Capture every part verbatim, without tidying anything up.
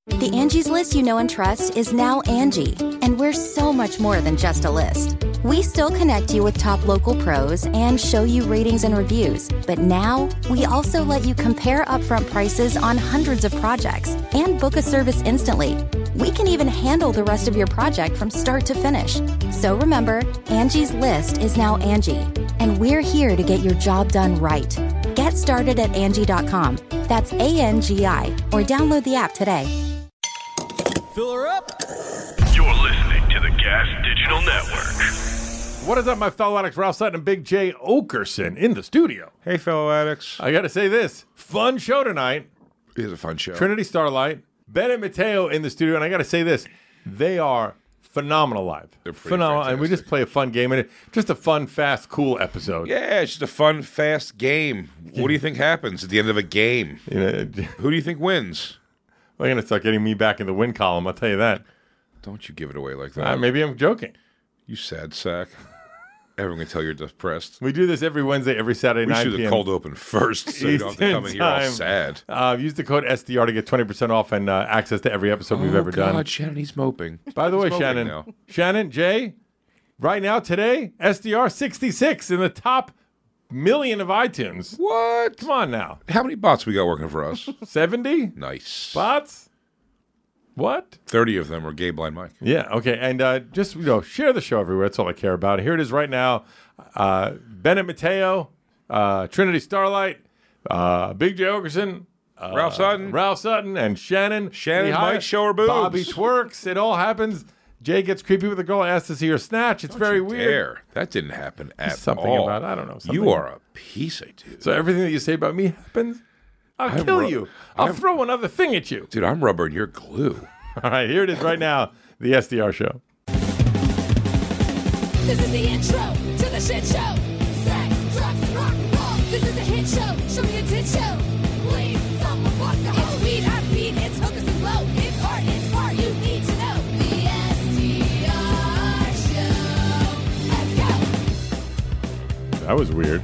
The Angie's List you know and trust is now Angie, and we're so much more than just a list. We still connect you with top local pros and show you ratings and reviews, but now we also let you compare upfront prices on hundreds of projects and book a service instantly. We can even handle the rest of your project from start to finish. So remember, Angie's List is now Angie, and we're here to get your job done right. Get started at Angie dot com. That's A N G I, or download the app today. Fill her up. You're listening to the Gas Digital Network. What is up, my fellow addicts? Ralph Sutton and Big J Okerson in the studio. Hey, fellow addicts. I got to say this. Fun show tonight. It is a fun show. Trinity Starlight, Ben and Mateo in the studio. And I got to say this. They are phenomenal live. They're pretty phenomenal. fantastic. And we just play a fun game. And it just a fun, fast, cool episode. Yeah, it's just a fun, fast game. What do you think happens at the end of a game? You know, Who do you think wins? They're going to start getting me back in the win column. I'll tell you that. Don't you give it away like that. Uh, maybe I'm joking. You sad sack. Everyone can tell you're depressed. We do this every Wednesday, every Saturday, We nine should have p.m. cold open first so you don't have to come in here all Eastern sad. Uh, use the code S D R to get twenty percent off and uh, access to every episode we've oh, ever God, done. Shannon, he's moping. By the He's way, moping Shannon, now. Shannon, Jay, right now, today, S D R sixty-six in the top million of iTunes. What? Come on now. How many bots we got working for us? seventy Nice. bots? What? thirty of them are Gay Blind Mike. Yeah, okay. And uh, just, you know, share the show everywhere. That's all I care about. Here it is right now. Uh, Bennett Mateo, uh, Trinity Starlight, uh, Big J Okerson, uh, Ralph Sutton. Ralph Sutton, and Shannon. Shannon Mihai, might show her boobs. Bobby twerks. It all happens. Jay gets creepy with a girl, asks to see her snatch. It's Don't very you weird. dare. That didn't happen at Something all. about, I don't know. Something. You are a piece of dude. So everything that you say about me happens? I'll I'm kill ru- you. I'll I'm- throw another thing at you. Dude, I'm rubber and you're glue. All right, here it is right now, the S D R show. This is the intro to the shit show. Sex, drugs, and rock and roll. This is a hit show. Show me a tit show. Please, someone fuck the hoe. It's weed, I beat, it's hookers and blow. It's art, it's art, you need to know. The S D R show. Let's go. That was weird.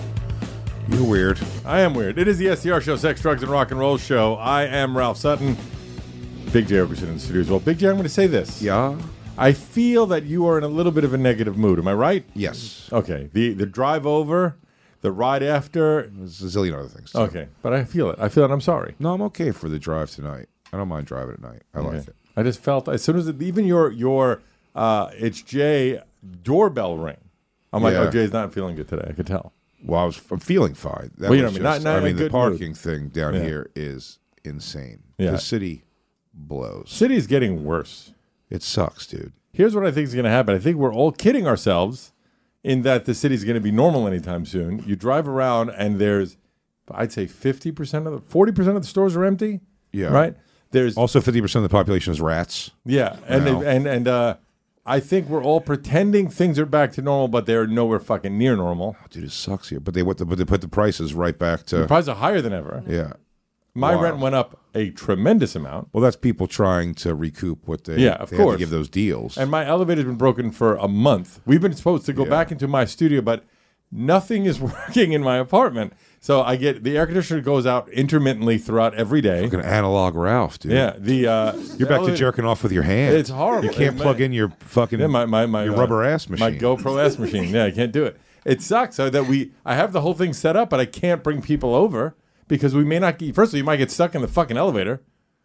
You're weird. I am weird. It is the S D R show, Sex, Drugs, and Rock and Roll show. I am Ralph Sutton. Big J Okerson in the studio as well. Big J, I'm going to say this. Yeah? I feel that you are in a little bit of a negative mood. Am I right? Yes. Okay. The the drive over, the ride after. There's a zillion other things. too. Okay. But I feel it. I feel it. I'm sorry. No, I'm okay for the drive tonight. I don't mind driving at night. I like Okay. it. I just felt as soon as it, even your your uh, it's Jay doorbell ring. I'm like, Yeah. oh, Jay's not feeling good today. I could tell. Well, I was, I'm feeling fine. That Well, you know was what I mean? just- Not- not I in a mean, the good parking mood. thing down Yeah. here is insane. Yeah. The city blows. City's getting worse. It sucks, dude. Here's what I think is going to happen. I think we're all kidding ourselves in that the city's going to be normal anytime soon. You drive around and there's, I'd say fifty percent of the, forty percent of the stores are empty. Yeah. Right? There's, Also, fifty percent of the population is rats. yeah. And, Wow. and, and, uh, I think we're all pretending things are back to normal, but they're nowhere fucking near normal. Oh, dude, it sucks here. But they, what the, but they put the prices right back The to. prices are higher than ever. Yeah. My Wow. rent went up a tremendous amount. Well, that's people trying to recoup what they. Yeah, of they have course. to give those deals. And my elevator's been broken for a month. We've been supposed to go Yeah. back into my studio, but nothing is working in my apartment. So I get the air conditioner goes out intermittently throughout every day. Fucking analog Ralph, dude. Yeah, the uh, You're back to elevator- jerking off with your hand. It's horrible. You can't It- plug in your fucking Yeah, my my, my your uh, rubber ass my machine. GoPro ass machine. Yeah, I can't do it. It sucks. So that we, I have the whole thing set up, but I can't bring people over because we may not. Get, first of all, you might get stuck in the fucking elevator.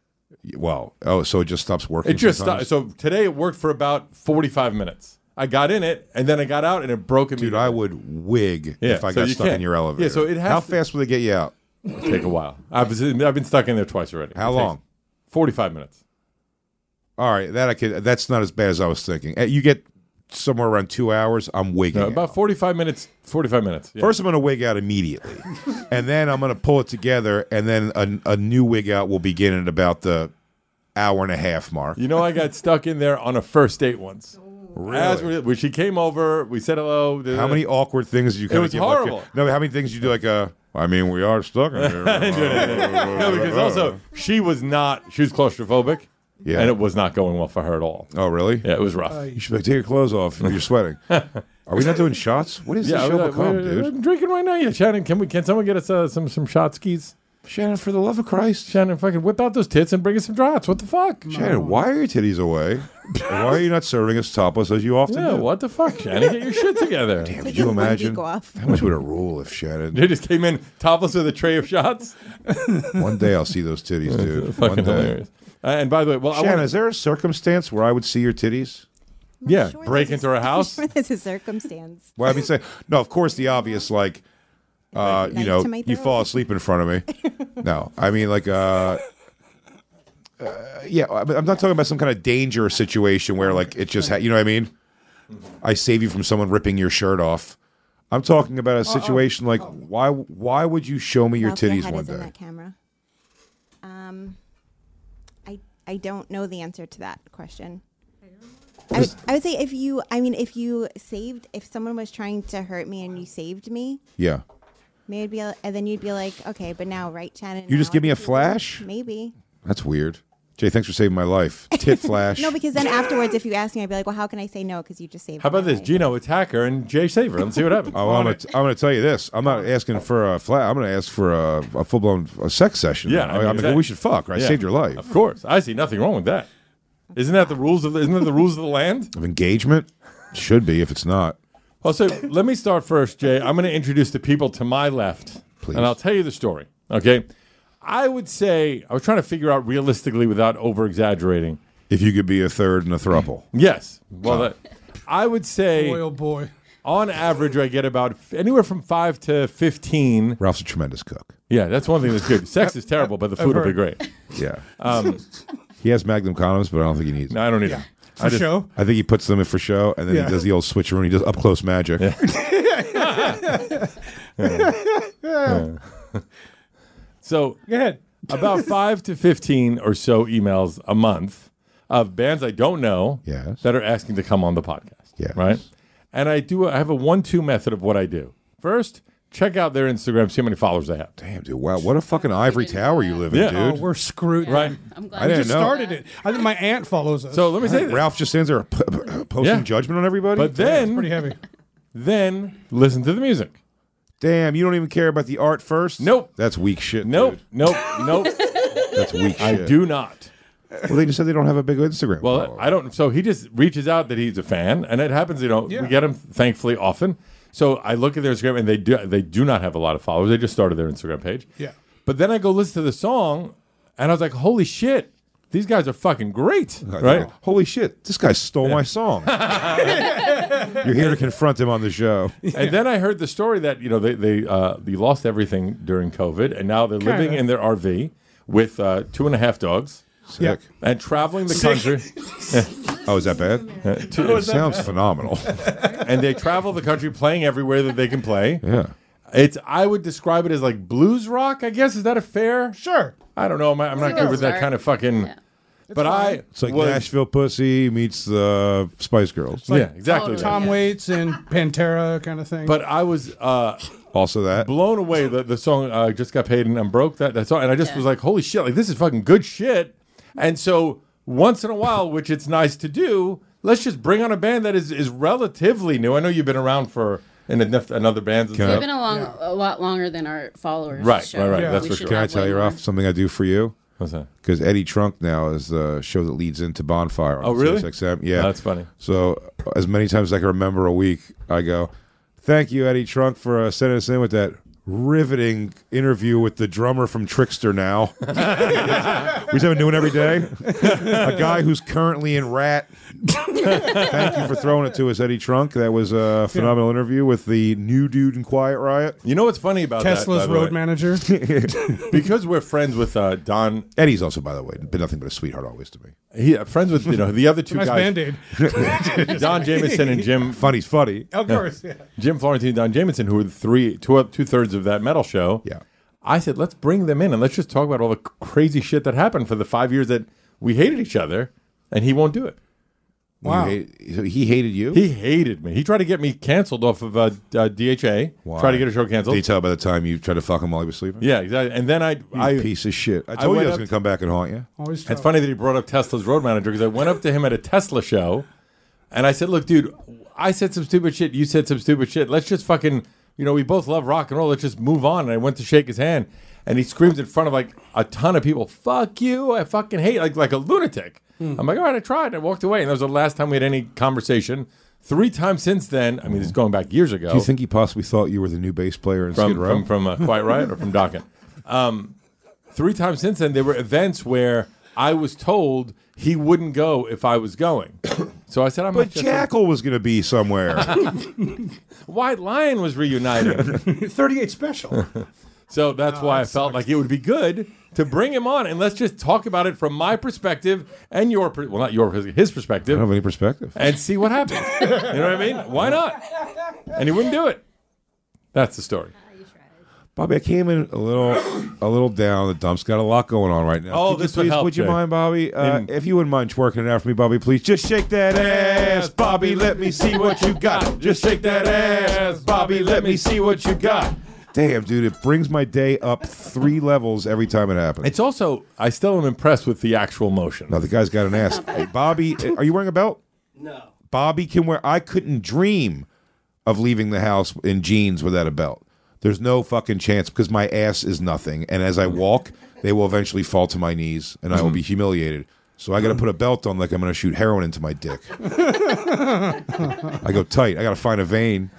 Well, oh, so it just stops working. It just sometimes? stopped. So today it worked for about forty-five minutes. I got in it, and then I got out, and it broke Dude, immediately. I would wig Yeah, if I so got you stuck in can't. your elevator. Yeah, so it has How to- fast will they get you out? Take a while. I've, I've been stuck in there twice already. How It takes long? forty-five minutes. All right, that I could. That's not as bad as I was thinking. Eh, You get somewhere around two hours. I'm wigging. No, out. about forty-five minutes. forty-five minutes. Yeah. First, I'm going to wig out immediately, and then I'm going to pull it together, and then a, a new wig out will begin at about the hour and a half mark. You know, I got stuck in there on a first date once. Really? As we, when she came over, we said hello. How many awkward things did you kind was of give? horrible. Like a, no, how many things you do like a? I mean, we are stuck in here. I didn't do anything. No, because also she was not. She was claustrophobic. Yeah. And it was not going well for her at all. Oh, really? Yeah, it was rough. You should be like, take your clothes off. You're sweating. Are we not doing shots? What is yeah, this show I- become, I- dude? I'm drinking right now. Yeah, Shannon, can we? Can someone get us uh, some some shot skis? Shannon, for the love of Christ. Shannon, fucking whip out those tits and bring us some drops. What the fuck? Shannon, why are your titties away? And why are you not serving us topless as you often Yeah, do? what the fuck, Shannon? Get your shit together. Damn, Take could you it one imagine? week off. How much would it rule if Shannon... They just came in topless with a tray of shots. One day I'll see those titties, dude. One Fucking day. hilarious. Uh, and by the way, well, I Shannon, wanna- is there a circumstance where I would see your titties? yeah, Sure break there's into her house. Sure there's a circumstance. Well, I mean, say no. Of course, the obvious, like, uh, you Knife know, to my you throat. fall asleep in front of me. No, I mean, like, uh, uh, yeah, I mean, I'm not talking about some kind of danger situation where, like, it just, ha- you know what I mean? I save you from someone ripping your shirt off. I'm talking about a situation like, why, why would you show me your Ralph, titties head one is in day? that camera. Um, I I don't know the answer to that question. I would, I would say if you, I mean, if you saved, if someone was trying to hurt me and you saved me, Yeah. maybe, and then you'd be like, okay, but now, right, Shannon? You just now give me a I can do flash? this? Maybe. That's weird. Jay, thanks for saving my life. Tit flash. No, because then afterwards, if you ask me, I'd be like, well, how can I say no? Because you just saved How about my this? life. Gino, attack her, and Jay save her. Let's see what happens. Oh, I'm gonna, I'm gonna tell you this. I'm not asking for a flat. I'm gonna ask for a, a full blown sex session. Yeah, I I mean, mean, I mean, exactly. we should fuck. Right? I Yeah. saved your life. Of course, I see nothing wrong with that. Isn't that the rules of the, isn't that the rules of the land? Of engagement should be if it's not. Well, so let me start first, Jay. I'm going to introduce the people to my left, Please. and I'll tell you the story. Okay, I would say I was trying to figure out realistically without over exaggerating. If you could be a third in a throuple. Yes, well, that, I would say Boy, oh boy. on average I get about f- anywhere from five to fifteen. Ralph's a tremendous cook. Yeah, that's one thing that's good. Sex is terrible, but the food will be great. Yeah. Um, He has Magnum condoms, but I don't think he needs no, them. I don't need them. For I just- show. I think he puts them in for show, and then Yeah. he does the old switcheroo, and he does up close magic. So Go ahead. about five to fifteen or so emails a month of bands I don't know Yes. that are asking to come on the podcast. Yes. Right? And I do I have a one two method of what I do. First, check out their Instagram, see how many followers they have. Damn, dude. Wow, what a fucking ivory tower you live in, Yeah. Oh, dude. we're screwed. Right? I'm glad I We didn't just know. started it. I think my aunt follows us. So let me say this. Ralph just stands there p- p- posting Yeah. judgment on everybody. But then pretty heavy. then listen to the music. Damn, you don't even care about the art first? Nope. That's weak shit. Nope, dude. nope, nope. That's weak I shit. do not. Well, they just said they don't have a big Instagram. Well, follower. I don't. So he just reaches out that he's a fan, and it happens. You know, Yeah. we get him thankfully often. So I look at their Instagram, and they do they do not have a lot of followers. They just started their Instagram page. Yeah. But then I go listen to the song, and I was like, "Holy shit, these guys are fucking great!" I Right? thought, holy shit, this guy stole my song. You're here to confront him on the show. And then I heard the story that you know they they uh, they lost everything during COVID, and now they're living Kinda. in their R V with uh, two and a half dogs Yeah. Sick. and traveling the country. Oh, is that bad? It sounds phenomenal. And they travel the country playing everywhere that they can play. Yeah. It's I would describe it as like blues rock. I guess is that a fair? Sure. I don't know. I'm, I'm not a good good with that start. kind of fucking. Yeah. But I It's like was, Nashville Pussy meets the Spice Girls. yeah, exactly. Oh, that. Tom Yeah. Waits and Pantera kind of thing. But I was uh, Also that. blown away. The the song uh, just got paid and I'm broke. That that song, and I just Yeah. was like, holy shit! Like this is fucking good shit. And so once in a while, which it's nice to do, let's just bring on a band that is is relatively new. I know you've been around for in enough another bands. And Can I- We've stuff. been along a lot longer than our followers. Right, show. right, right, Yeah. that's We for should sure. Can I have tell way you, more. Ralph, something I do for you? What's that? Because Eddie Trunk now is the show that leads into Bonfire on Oh, really? Sirius X M. Yeah. That's funny. So as many times as I can remember a week, I go, thank you, Eddie Trunk, for uh, sending us in with that riveting interview with the drummer from Trickster now. We just have a new one every day. A guy who's currently in Rat. Thank you for throwing it to us, Eddie Trunk. That was a phenomenal interview with the new dude in Quiet Riot. You know what's funny about Tesla's that, by the road way? manager. Because we're friends with uh, Don. Eddie's also, by the way, been nothing but a sweetheart always to me. He uh, friends with you know the other two Nice guys, Band-Aid. Don Jameson and Jim Funny's funny. Of course, yeah. Jim Florentine, Don Jameson, who were the three two two thirds of that metal show. Yeah. I said, let's bring them in and let's just talk about all the crazy shit that happened for the five years that we hated each other, and he won't do it. Wow. You hate- so he hated you? He hated me. He tried to get me canceled off of uh, uh, D H A. Why? Tried to get a show Did canceled. you tell by the time you tried to fuck him while he was sleeping? Yeah, exactly. And then I, You I piece of shit. I told you went I was up- going to come back and haunt you. Always It's trouble. funny that he brought up Tesla's road manager because I went up to him at a Tesla show and I said, look, dude, I said some stupid shit. You said some stupid shit. Let's just fucking, you know, we both love rock and roll. Let's just move on. And I went to shake his hand. and he screams in front of like a ton of people, "Fuck you! I fucking hate," like like a lunatic. I'm like, all right, I tried. I walked away, and that was the last time we had any conversation. Three times since then. I mean, this is going back years ago. Do you think he possibly thought you were the new bass player in from Skid Row? from, from uh, Quiet Riot or from Dokken? Um, three times since then, there were events where I was told he wouldn't go if I was going. So I said, I'm but not just Jackal was going to be somewhere. White Lion was reuniting. thirty-eight special. So that's Oh, why I that felt sucks. like it would be good to bring him on and let's just talk about it from my perspective and your, per- well, not your, his I don't perspective, have any perspective. and see what happens. You know what I mean? Why not? And he wouldn't do it. That's the story. Bobby, I came in a little, a little down. The dump's got a lot going on right now. Oh, Could this you would please, help, would you Jay. mind, Bobby? Uh, In- if you wouldn't mind twerking it out for me, Bobby, please just shake that ass, Bobby. Let me see what you got. Just shake that ass, Bobby. Let me see what you got. Damn, dude, it brings my day up three levels every time it happens. It's also, I still am impressed with the actual motion. No, the guy's got an ass. Hey, Bobby, are you wearing a belt? No. Bobby can wear. I couldn't dream of leaving the house in jeans without a belt. There's no fucking chance because my ass is nothing. And as I walk, they will eventually fall to my knees and I will be humiliated. So I got to put a belt on like I'm going to shoot heroin into my dick. I go tight. I got to find a vein.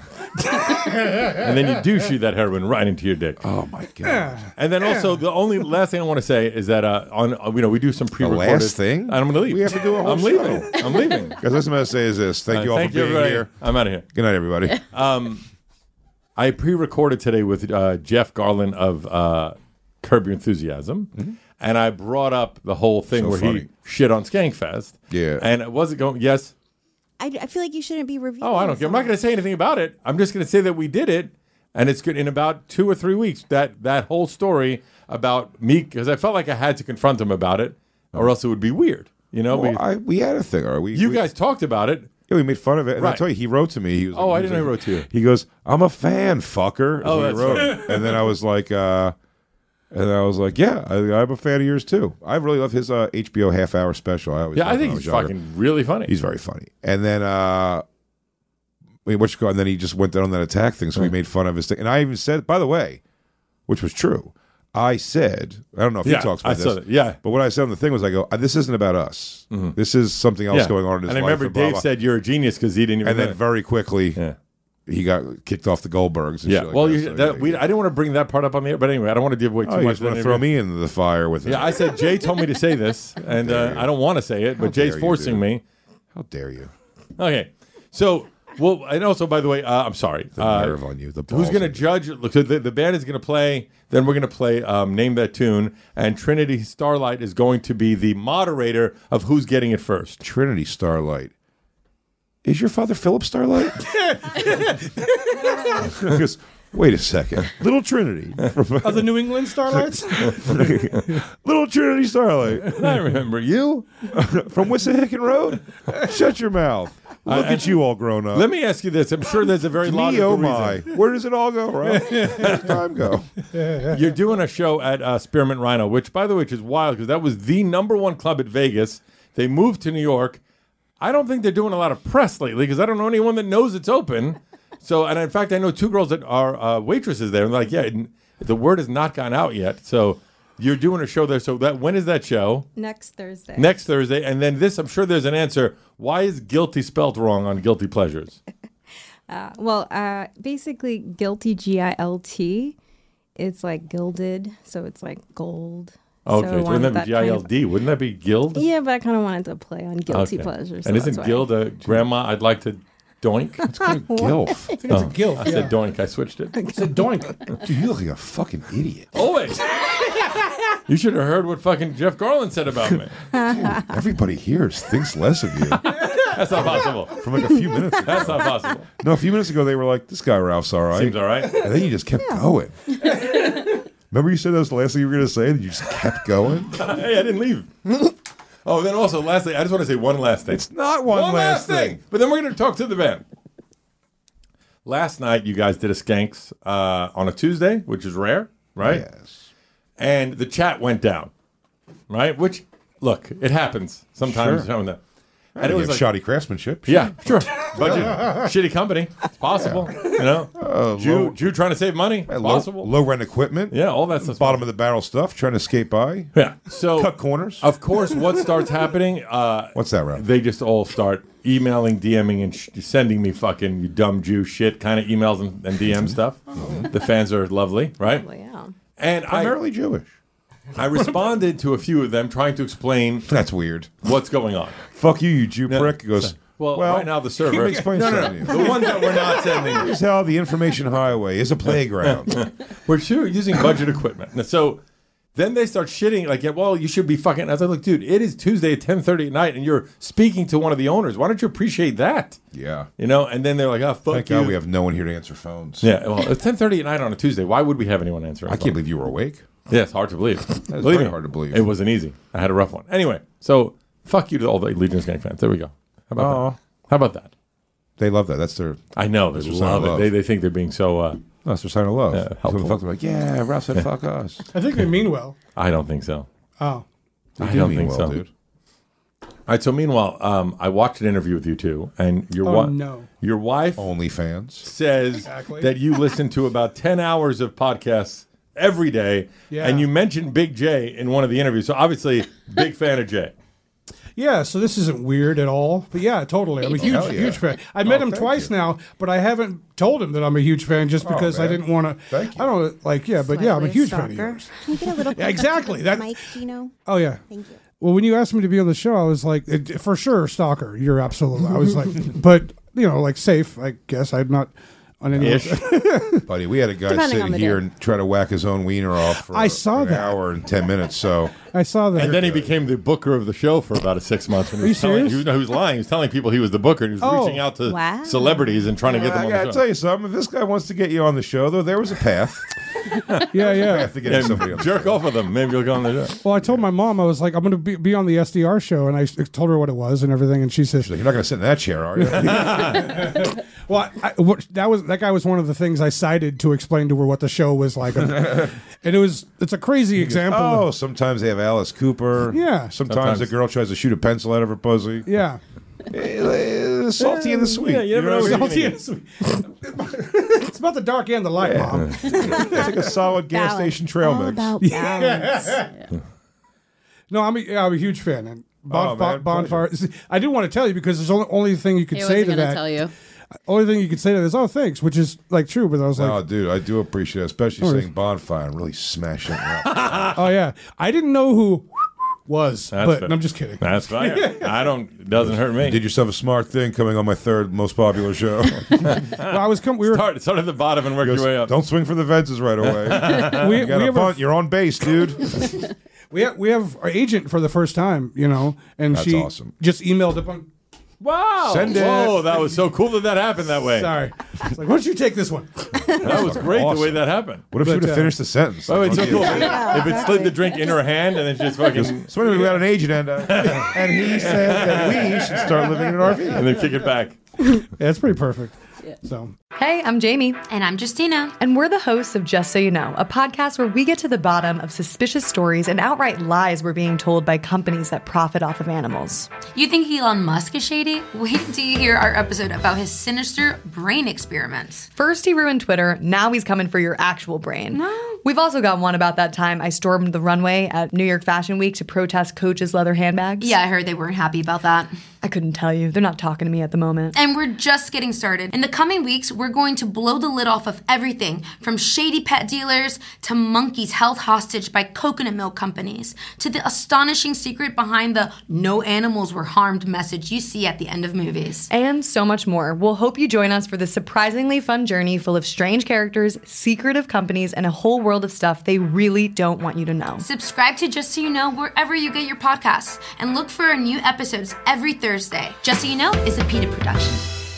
And then you do shoot that heroin right into your dick. Oh, my God. And then also, the only last thing I want to say is that uh, on uh, you know we do some pre-recorded. last thing? And I'm going to leave. We have to do a whole I'm show. leaving. I'm leaving. Guys, what I'm going to say is this. Thank Uh, you all thank for you, being everybody. here. I'm out of here. Good night, everybody. I pre-recorded today with uh, Jeff Garland of uh, Curb Your Enthusiasm, and I brought up the whole thing So where funny. he shit on Skankfest. Yeah. And it wasn't going. Yes. I, I feel like you shouldn't be reviewing. Oh, I don't care. I'm not going to say anything about it. I'm just going to say that we did it, and it's good in about two or three weeks. That that whole story about me, because I felt like I had to confront him about it, or else it would be weird. You know, Well, we, I, we had a thing. Or we, you we, guys talked about it. Yeah, we made fun of it. And I Right. tell you, he wrote to me. He was Oh, like, I he was didn't know he like- wrote to you. He goes, "I'm a fan, fucker." is Oh, what he that's wrote. And then I was like, uh, and I was like, yeah, I, I'm a fan of yours too. I really love his uh, H B O half hour special. I always Yeah, I loved think when he's was younger. fucking really funny. He's very funny. And then, uh, I mean, what you call? And then he just went down on that attack thing. So we made fun of his thing. And I even said, by the way, which was true. I said, I don't know if Yeah, he talks about I this. saw that. Yeah. But what I said on the thing was, I go, this isn't about us. This is something else Yeah. going on in his and I life. remember blah, Dave blah. said you're a genius because he didn't even. And know then it. very quickly, yeah. he got kicked off the Goldbergs. And Yeah, shit like well, that. you, So, that, yeah, we, yeah. I didn't want to bring that part up on the air, but anyway, I don't want to give away too Oh, you much. just want to of throw the interview. me into the fire with it. Yeah, I said Jay told me to say this, and uh, I don't want to say it, but dare Jay's you, forcing dude. me. How dare you? Okay, so well, and also by the way, uh, I'm sorry. The uh, nerve on you. The Who's balls going to on you. judge? Look, so the, the band is going to play. Then we're going to play um, Name That Tune, and Trinity Starlight is going to be the moderator of who's getting it first. Trinity Starlight. Is your father Philip Starlight? He goes, wait a second. Little Trinity. Of the New England Starlights? Little Trinity Starlight. I remember you. From Wissahickon Road? Shut your mouth. Look I- at you all grown up. Let me ask you this. I'm sure there's a very Me, logical oh my. reason. Where does it all go, Rob? Where's time go? You're doing a show at uh, Spearmint Rhino, which, by the way, which is wild because that was the number one club at Vegas. They moved to New York. I don't think they're doing a lot of press lately because I don't know anyone that knows it's open. So, and in fact, I know two girls that are uh, waitresses there, and they're like, yeah, it- the word has not gone out yet. So, you're doing a show there. So, that when is that show? Next Thursday. Next Thursday, and then this. I'm sure there's an answer. Why is guilty spelled wrong on Guilty Pleasures? Uh, well, uh, basically, guilty, G I L T. It's like gilded, so it's like gold. Okay, I so wanted wouldn't that be G kind I of- L D? Wouldn't that be Guild? Yeah, but I kind of wanted to play on guilty Okay. pleasures. And isn't Guild a grandma? I'd like to doink. It's called Gilf. I think it's a gilf. I yeah. said doink. I switched it. It's a doink. Dude, you look like a fucking idiot. Always. You should have heard what fucking Jeff Garland said about me. Everybody here thinks less of you. That's not possible. From like a few minutes ago. That's not possible. No, a few minutes ago they were like, this guy Ralph's all right. Seems all right. And then you just kept going. Remember you said that was the last thing you were going to say and you just kept going? Hey, I didn't leave. Oh, then also, lastly, I just want to say one last thing. It's not one, One last thing. But then we're going to talk to the band. Last night, you guys did a Skanks uh, on a Tuesday, which is rare, right? Yes. And the chat went down, right? Which, look, it happens sometimes. Sure. And And it was have like, shoddy craftsmanship. yeah, sure. budget, shitty company. It's possible. You know, Uh, Jew, low- Jew trying to save money. It's Uh, low, possible. low rent equipment. Yeah, all that stuff. Bottom of the barrel stuff. Trying to skate by. Yeah. So Cut corners. Of course, what starts happening? Uh, What's that, Rob? They just all start emailing, DMing, and sh- sending me fucking you dumb Jew shit kind of emails and, and D M stuff. The fans are lovely, right? Well, yeah. And Primarily Jewish. I, I responded to a few of them trying to explain That's weird. what's going on. Fuck you, you Jew No, prick. He goes, Well, well, right now the server. Let me explain no, no, something no. to you. The ones that we're not sending. Here's how the information highway is a playground. We're sure using budget equipment. And so then they start shitting like, yeah, well, you should be fucking. I was like, look, dude, it is Tuesday at ten thirty at night, and you're speaking to one of the owners. Why don't you appreciate that? Yeah. You know. And then they're like, oh, fuck Thank you. God we have no one here to answer phones. Yeah. Well, it's ten thirty at night on a Tuesday. Why would we have anyone answering? I can't believe you were awake. Yeah, it's hard to believe. That is believe very me, hard to believe. It wasn't easy. I had a rough one. Anyway, so fuck you to all the Legion's Gang fans. There we go. How about Aw. that? How about that? They love that. That's their I know. They That's their sign love of it. love. They, they think they're being so. Uh, that's their sign of love. Yeah, So helpful. the fuck they're like, yeah, Ralph said fuck us. I think they mean well. I don't think so. Oh. They I do don't mean think well, so. dude. All right. So meanwhile, um, I watched an interview with you two, and your Oh, wi- no. your wife OnlyFans. says Exactly. that you listen to about ten hours of podcasts every day, Yeah. and you mentioned Big J in one of the interviews. So obviously, big fan of Jay. Yeah, so this isn't weird at all. But yeah, totally. I'm a huge, Hell yeah. huge fan. I met Oh, him thank twice you. now, but I haven't told him that I'm a huge fan just Oh, because I man. didn't want to. Thank you. I don't like, yeah, but yeah, I'm a Slightly huge fan of stalker. yours. Can you get a little Yeah, exactly. That That- Mike, do you know? Oh, yeah. Thank you. Well, when you asked me to be on the show, I was like, it, for sure, stalker. You're absolutely. I was like, but, you know, like safe, I guess. I'm not on any. Ish. Buddy, we had a guy Depending sit on the here day. and try to whack his own wiener off for I saw an that. hour and ten minutes. So I saw that. And then he became the booker of the show for about a six months. And he Are you was telling, serious? He was, no, he was lying. He was telling people he was the booker. And he was Oh. reaching out to Wow. celebrities and trying to get them I on gotta the show. tell you something. If this guy wants to get you on the show, though, there was a path. yeah, yeah. Path to getting somebody on And the jerk show. off with them. Maybe you'll go on the show. Well, I told my mom, I was like, I'm going to be, be on the S D R show. And I s- told her what it was and everything. And she says, You're not going to sit in that chair, are you? well, I, what, that was that guy was one of the things I cited to explain to her what the show was like. and it was, it's a crazy example. Oh, sometimes they have Alice Cooper. Yeah. Sometimes, Sometimes. a girl tries to shoot a pencil out of her pussy. Yeah. Eh, the salty and the sweet. Yeah, you never know what I what mean? you're Salty and sweet. It's about the dark and the light, Mom. It's like a solid gas Balance. station trail All mix. about balance. No, I'm a, yeah, I'm a huge fan. And bon, Oh, bon- man, bonfire. I didn't want to tell you because there's only only thing you could He say wasn't to gonna that. tell you. Only thing you could say to that is, oh, thanks, which is like true. But I was like, Oh, dude, I do appreciate it, especially Oh, saying bonfire and really smashing it up. oh yeah, I didn't know who was, That's but fair. no, I'm just kidding. That's fine. I don't. It doesn't hurt me. Did yourself a smart thing coming on my third most popular show. Well, I was com- we were Start, start at the bottom and work Goes, your way up. Don't swing for the fences right away. we, You got we a have a- punt. You're on base, dude. we have we have our agent for the first time, you know, and That's she awesome. just emailed up on. Wow. Send it. Whoa, that was so cool that that happened that way. Sorry, it's like, why don't you take this one? That was great the way awesome. that happened. What if But, you would have uh, finished the sentence? Oh, it's so cool. Yeah, If it slid the drink in her hand and then just fucking So anyway, we got an agent, and, uh, and he said that we should start living in an R V. and then kick it back. Yeah, it's pretty perfect. So Hey, I'm Jamie. And I'm Justina. And we're the hosts of Just So You Know, a podcast where we get to the bottom of suspicious stories and outright lies we're being told by companies that profit off of animals. You think Elon Musk is shady? Wait until you hear our episode about his sinister brain experiments. First he ruined Twitter, now he's coming for your actual brain. We've also got one about that time I stormed the runway at New York Fashion Week to protest Coach's leather handbags. Yeah, I heard they weren't happy about that. I couldn't tell you. They're not talking to me at the moment. And we're just getting started. In the coming weeks, we're going to blow the lid off of everything from shady pet dealers to monkeys held hostage by coconut milk companies to the astonishing secret behind the no animals were harmed message you see at the end of movies. And so much more. We'll hope you join us for this surprisingly fun journey full of strange characters, secretive companies, and a whole world of stuff they really don't want you to know. Subscribe to Just So You Know wherever you get your podcasts and look for our new episodes every Thursday. Just So You Know is a PETA production.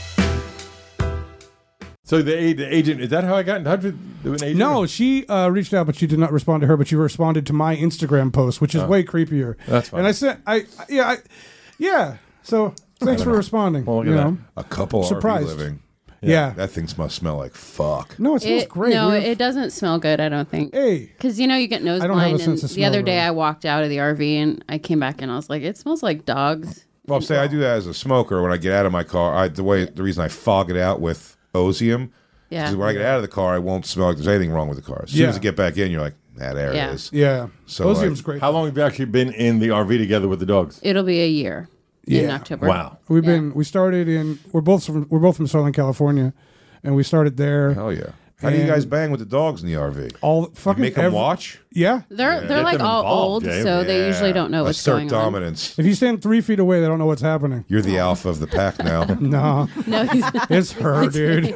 So the, a- the agent, is that how I got in touch with with an agent? no, she uh, reached out, but she did not respond to her. But she responded to my Instagram post, which is way creepier. That's fine. And I said, I yeah, I, yeah. So thanks for responding. Well, look you at know, A couple Surprised. R V living. yeah. That thing must smell like fuck. No, it smells It- great. No, We have- it doesn't smell good, I don't think. Hey, Because, you know, you get nose I don't have a blind. sense And of the other smell, day really. I walked out of the R V and I came back and I was like, it smells like dogs. Well, I'm saying I do that as a smoker when I get out of my car. I, the way the reason I fog it out with Ozium Yeah. is when I get out of the car, I won't smell like there's anything wrong with the car. As soon Yeah. as I get back in, you're like, ah, there Yeah. it is. Yeah. So Ozium's I- great. How long have you actually been in the R V together with the dogs? It'll be a year in Yeah. October. Wow. We've been we started in we're both from we're both from Southern California, and we started there. Hell yeah. How do you And- guys bang with the dogs in the R V? All You fucking make them ev- watch? Yeah. They're they're Get like them all involved, old, Jay. so they usually don't know what's Assert going dominance. If you stand three feet away, they don't know what's happening. You're the alpha of the pack now. No, on. No, he's, it's her, dude.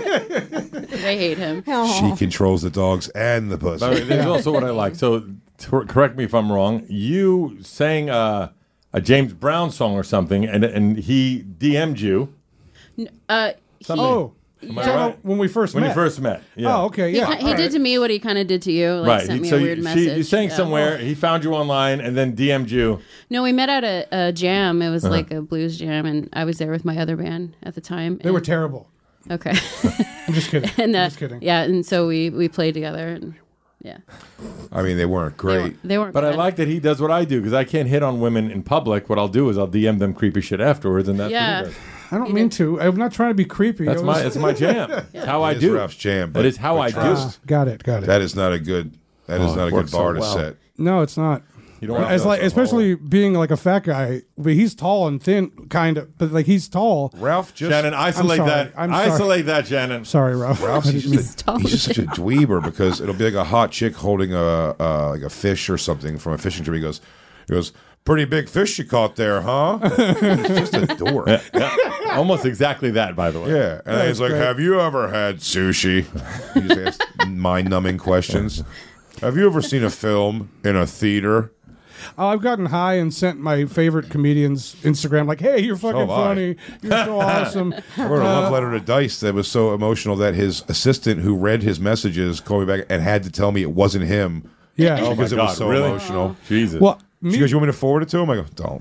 they hate him. She controls the dogs and the pussy. By the way, there's also what I like. So, t- correct me if I'm wrong. You sang uh, a James Brown song or something, and and he D M'd you. Uh, Something. Oh, Am I so right? when we first When met. you first met. Yeah. Oh, okay, he, yeah. ki- he did to me what he kind of did to you. Like Right. sent He- me so a weird you, message. she, you sang Yeah. somewhere. He found you online and then D M'd you. No, we met at a, a jam. It was Uh-huh. like a blues jam, and I was there with my other band at the time. They were and- terrible. Okay. I'm just kidding. and uh, I'm just kidding. Yeah, and so we we played together, and yeah, I mean, they weren't they great. weren't, they weren't But I bad. like that he does what I do because I can't hit on women in public. What I'll do is I'll D M them creepy shit afterwards, and that's Yeah. what he does. I don't mean to. I'm not trying to be creepy. That's It my was- that's my jam. It's how I It is do. Ralph's jam. That but- is how but I do. trust, Ah, got it. Got it. That is not a good. That is Oh, not it a good works so bar to well. set. no, it's not. You don't want As to like, especially being like a fat guy, but he's tall and thin, kind of. But like he's tall. Ralph just Shannon, isolate sorry. that. I'm sorry. Isolate that, Shannon. Sorry, Ralph. Ralph's I he's didn't just, mean- a, he's just such a dweeber because it'll be like a hot chick holding a uh, like a fish or something from a fishing trip. He goes, he goes, pretty big fish you caught there, huh? He's just a dork. Yeah, yeah. Almost exactly that, by the way. Yeah, and then he's like, great. "Have you ever had sushi?" He just asks mind-numbing questions. Have you ever seen a film in a theater? Oh, I've gotten high and sent my favorite comedians Instagram like, "Hey, you're fucking have I. funny. You're so awesome." I wrote a love letter to Dice that was so emotional that his assistant, who read his messages, called me back and had to tell me it wasn't him. Yeah. Oh my because it God, was so really? emotional. Jesus. Well, She me, goes, "You want me to forward it to him?" I go, "Don't."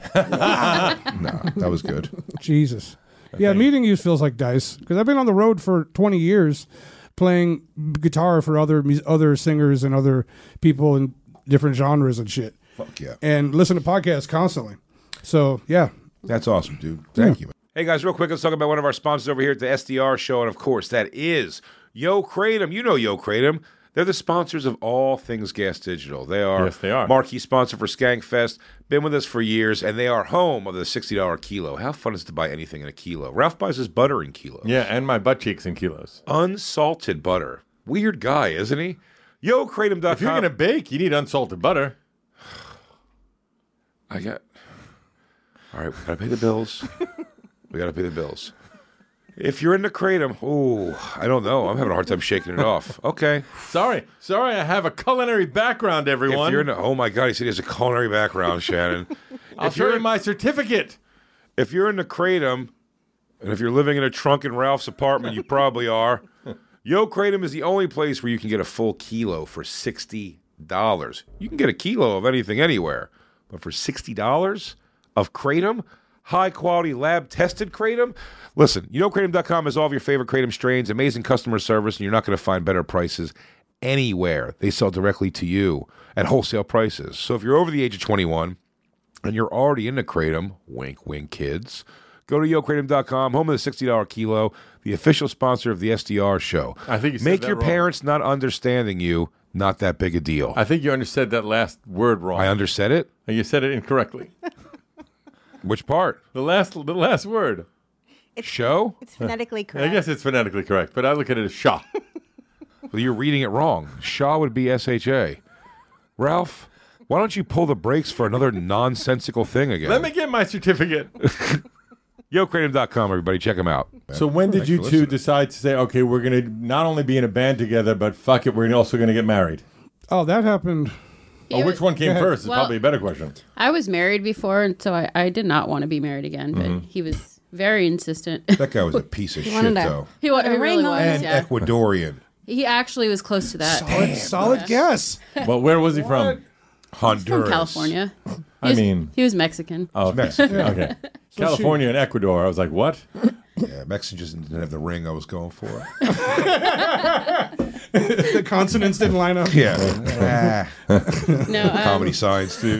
No, that was good. Jesus. Yeah, meeting you feels like dice because I've been on the road for twenty years, playing guitar for other mus- other singers and other people in different genres and shit, Fuck yeah. and listen to podcasts constantly. So yeah, That's awesome, dude. Thank you. Hey, guys, real quick, let's talk about one of our sponsors over here at the S D R show. And, of course, that is Yo Kratom. You know Yo Kratom. They're the sponsors of all things Gas Digital. They are, Yes, they are. marquee sponsor for Skankfest. Been with us for years, and they are home of the sixty dollars kilo. How fun is it to buy anything in a kilo? Ralph buys his butter in kilos. Yeah, and my butt cheeks in kilos. Unsalted butter. Weird guy, isn't he? Yo Kratom dot com. If you're gonna bake, you need unsalted butter. I got. All right, we gotta pay the bills. we gotta pay the bills. If you're into kratom, oh, I don't know. I'm having a hard time shaking it off. Okay. Sorry, sorry, I have a culinary background, everyone. If you're into, oh my God, he said he has a culinary background, Shannon. I'll if show you're you my certificate. if you're into kratom, and if you're living in a trunk in Ralph's apartment, you probably are. Yo Kratom is the only place where you can get a full kilo for sixty dollars. You can get a kilo of anything anywhere, but for sixty dollars of kratom, high quality lab tested kratom. Listen, you know kratom dot com has all of your favorite kratom strains, amazing customer service, and you're not going to find better prices anywhere. They sell directly to you at wholesale prices. So if you're over the age of twenty-one and you're already into kratom, wink, wink, kids, go to yo kratom dot com, home of the sixty dollars kilo, the official sponsor of the S D R show. I think you said Make that your wrong. parents not understanding you not that big a deal. I think you understood that last word wrong. I undersaid it. And you said it incorrectly. Which part? The last, the last word. Show? It's phonetically correct. I guess it's phonetically correct, but I look at it as Shaw. Well, you're reading it wrong. Shaw would be S H A. Ralph, why don't you pull the brakes for another nonsensical thing again? Let me get my certificate. yo kratom dot com, everybody. Check them out. So when did Thanks you for two listening. decide to say, okay, we're going to not only be in a band together, but fuck it, we're also going to get married? oh, that happened. Oh, which one came Go ahead. first is Well- probably a better question. I was married before, and so I, I did not want to be married again. But Mm-hmm. he was very insistent. That guy was a piece of You shit, wanted to- though. he, wa- he A really ring on was. And Yeah. Ecuadorian. He actually was close to that. Solid, solid guess. Well, where was he from? Honduras. From California. He I was- mean- he was Mexican. Oh, okay. Mexican. Okay. California and Ecuador. I was like, what? Yeah, Mexican just didn't have the ring I was going for. The consonants didn't line up. Yeah. No, um, Comedy science, dude.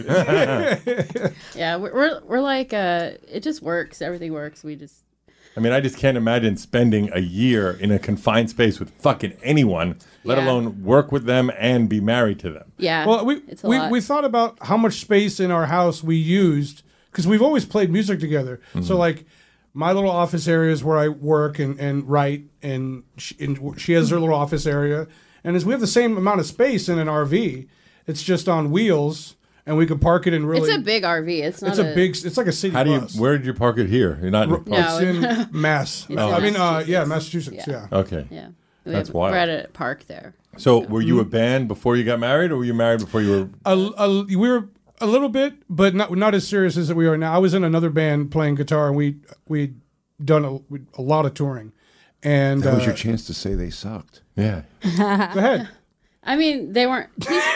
Yeah, we're, we're we're like uh, it just works. Everything works. We just I mean, I just can't imagine spending a year in a confined space with fucking anyone, let Yeah. alone work with them and be married to them. yeah. Well, we it's a we, lot. we thought about how much space in our house we used because we've always played music together. So like my little office area is where I work and, and write, and she, and she has her little office area, and as we have the same amount of space in an R V, it's just on wheels, and we could park it in really. it's a big R V. It's not. It's a, big. It's like a city How do you? bus. Where did you park it here? You're not. In the No. It's in Mass. in I mean, uh, Massachusetts. yeah, Massachusetts. Yeah. Okay. Yeah. We That's have, wild. We're at a park there. So, were you a band before you got married, or were you married before you were? A, a, we were a little bit, but not not as serious as we are now. I was in another band playing guitar, and we we done a, we- a lot of touring. And That was uh, your chance to say they sucked. Yeah. go ahead. I mean, they weren't.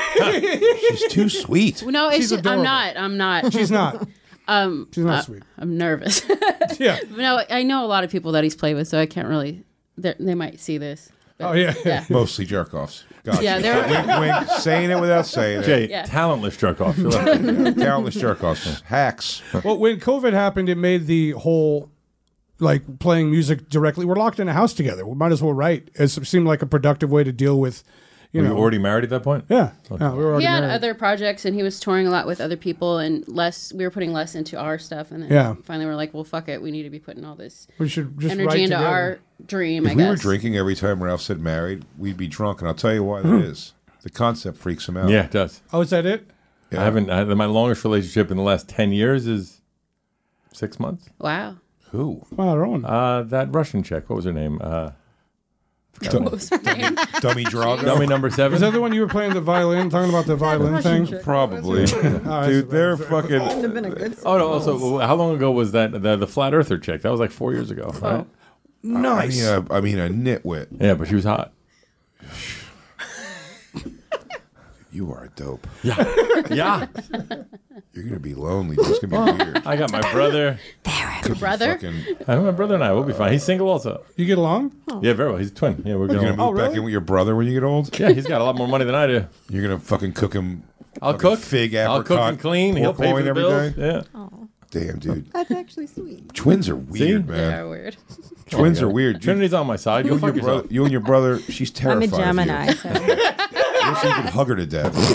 She's too sweet. No, it's She's just, I'm adorable. not. I'm not. She's not. Um, She's not uh, sweet. I'm nervous. Yeah. No, I know a lot of people that he's played with, so I can't really. they're- They might see this. But, Oh yeah. yeah. Mostly jerk offs. Gotcha. Yeah, they're- wink, wink, saying it without saying Jay, Yeah. talentless jerk off. it. Countless jerk offs. Hacks. Well, when COVID happened, it made the whole like playing music directly. We're locked in a house together. We might as well write. It seemed like a productive way to deal with. You Were know. you already married at that point? Yeah. Yeah, we were already He had married. other projects, and he was touring a lot with other people, and less. We were putting less into our stuff, and then Yeah. finally we're like, well, fuck it, we need to be putting all this We should just write energy into together. our dream. If I we guess. were drinking every time Ralph said married, we'd be drunk, and I'll tell you why that is. The concept freaks him out. Yeah, it does. Oh, is that it? Yeah. I haven't. I, my longest relationship in the last ten years is six months. Wow. Who? Wow, they're on. Uh, that Russian chick. What was her name? Uh, What was her name? Dummy Drago? dummy number seven. Is that the one you were playing the violin, talking about the violin thing? Probably. Oh, Dude, they're fucking. have been a good Oh no! Also, how long ago was that? The, the flat earther chick. That was like four years ago, right? Nice. I mean, a, I mean, a nitwit. Yeah, but she was hot. You are a dope. Yeah, yeah. You're gonna be lonely. It's gonna be weird. I got my brother. Your brother? Fucking, I my brother and I. We'll be fine. He's single also. You get along? Yeah, very well. He's a twin. Yeah, we're you're gonna gonna. move Oh, back really? in with your brother when you get old. Yeah, he's got a lot more money than I do. You're gonna fucking cook him. I'll fucking cook. Fig I'll apricot. cook and clean. He'll pork pay for loin the every bills. day. Yeah. Damn, dude. That's actually sweet. Twins are weird, See? They man. are weird. Twins are weird. You, Trinity's on my side. you, You'll and fuck your brother, yourself. you and your brother, she's I'm a terrified Gemini. of So. you. I wish you could hug her to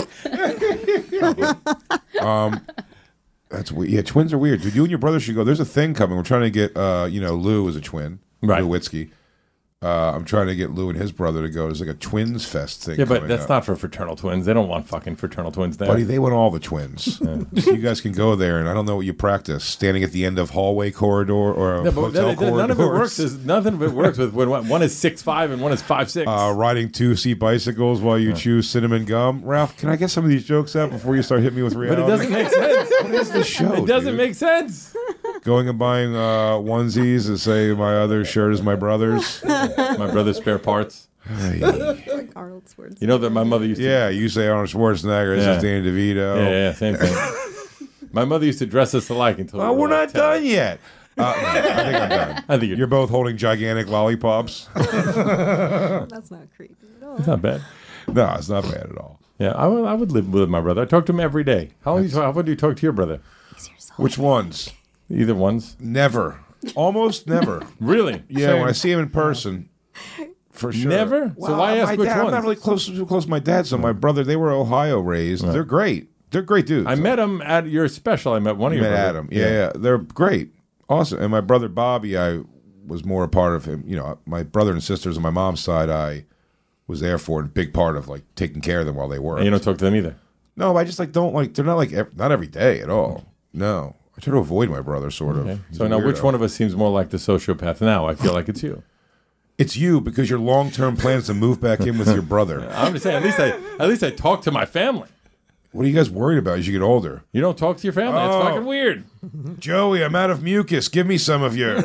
death. um, that's weird. Yeah, twins are weird. Dude, you and your brother should go. There's a thing coming. We're trying to get, uh, you know, Lou as a twin. Right. Lou Witzke. Uh, I'm trying to get Lou and his brother to go. There's like a twins fest thing. Yeah, but coming that's up. not for fraternal twins. They don't want fucking fraternal twins there. Buddy, they want all the twins. You guys can go there, and I don't know what you practice. Standing at the end of hallway corridor or Yeah, but hotel none, none of it corridors. works. Is, nothing of it works with when one one is six five and one is five six. Uh, riding two-seat bicycles while you chew cinnamon gum. Ralph, can I get some of these jokes out before you start hitting me with but reality? it doesn't make sense. What is this show? It doesn't dude? make sense. Going and buying uh, onesies and say my other shirt is my brother's. My brother's spare parts. Hey. Like Arnold Schwarzenegger. You know that my mother used to. Yeah, you say Arnold Schwarzenegger. This Yeah. is Danny DeVito. Yeah, yeah, same thing. My mother used to dress us alike until. Oh, we we're were not like ten. done yet. Uh, no, I think I'm done. I think you're, You're both holding gigantic lollipops. That's not creepy at all. it's not bad. No, it's not bad at all. Yeah, I would, I would live with my brother. I talk to him every day. How long? You talk, how often do you talk to your brother? Which ones? Either ones. Never. Almost never. Really? Yeah, Same. when I see him in person, for sure. Never? So Well, why ask my which dad, I'm ones? not really close too close to my dad. So my brother, they were Ohio raised. They're great. They're great dudes. I met him at your special. I met one of You your met brothers. Adam. Yeah, yeah, they're great, awesome. And my brother Bobby, I was more a part of him. You know, my brother and sisters on my mom's side, I was there for, and a big part of like taking care of them while they worked. And you don't talk to them either. No, I just like don't like. They're not like ev- not every day at all. No, I try to avoid my brother sort of. Okay. He's So a now, which weirdo. one of us seems more like the sociopath now? I feel like it's you. It's you because your long term plans to move back in with your brother. I'm just saying. At least I, at least I talk to my family. What are you guys worried about as you get older? You don't talk to your family. Oh. It's fucking weird. Joey, I'm out of mucus. Give me some of yours.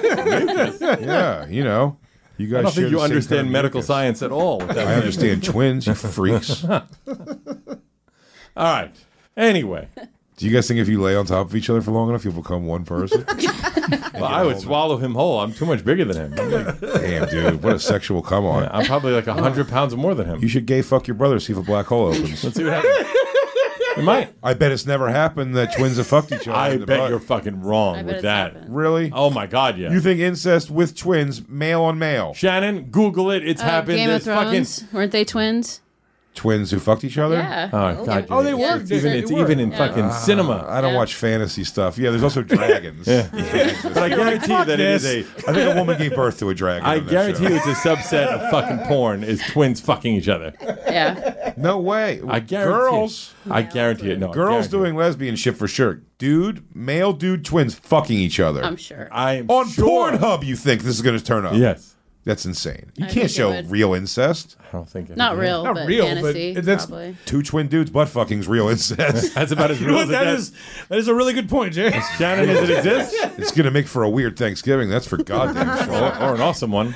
Yeah, you know. You guys I don't share think you the same understand kind of medical mucus. science at all. with that I understand twins, you freaks. All right. Anyway, Do you guys think if you lay on top of each other for long enough, you'll become one person? Well, I would swallow him whole. I'm too much bigger than him. Damn, dude, what a sexual come on. Yeah, I'm probably like a hundred pounds more than him. You should gay fuck your brother, see if a black hole opens. Let's see what happens. It might. I bet it's never happened that twins have fucked each other. I in the bet butt. you're fucking wrong I bet with it's that. happened. Really? Oh my god, yeah. You think incest with twins, male on male? Shannon, Google it. It's Uh, happened. Game of There's fucking Thrones. Weren't they twins? Twins who fucked each other? Yeah. Oh god. Oh, they it's- were. It's They- even they it's were. even in Yeah. fucking cinema. I don't Yeah. watch fantasy stuff. Yeah, there's also dragons. Yeah. But I guarantee you that it is a. I think a woman gave birth to a dragon. I on that guarantee show. you it's a subset of fucking porn. Is twins fucking each other? Yeah. No way. I guarantee. Girls. It. I guarantee it. No. I Girls guarantee doing lesbian shit for sure. Dude, male dude twins fucking each other. I'm sure. it. I'm On sure. Pornhub, you think this is going to turn up? Yes. That's insane. You I can't think it show would. real incest. I don't think it Not is. real, Not but real, but fantasy. that's- probably. Two twin dudes butt fucking's real incest. That's about as You know real what? as it That gets. is that is a really good point, Jay. Shannon, does it exist? It's going to make for a weird Thanksgiving. That's for goddamn sure. or, or an awesome one.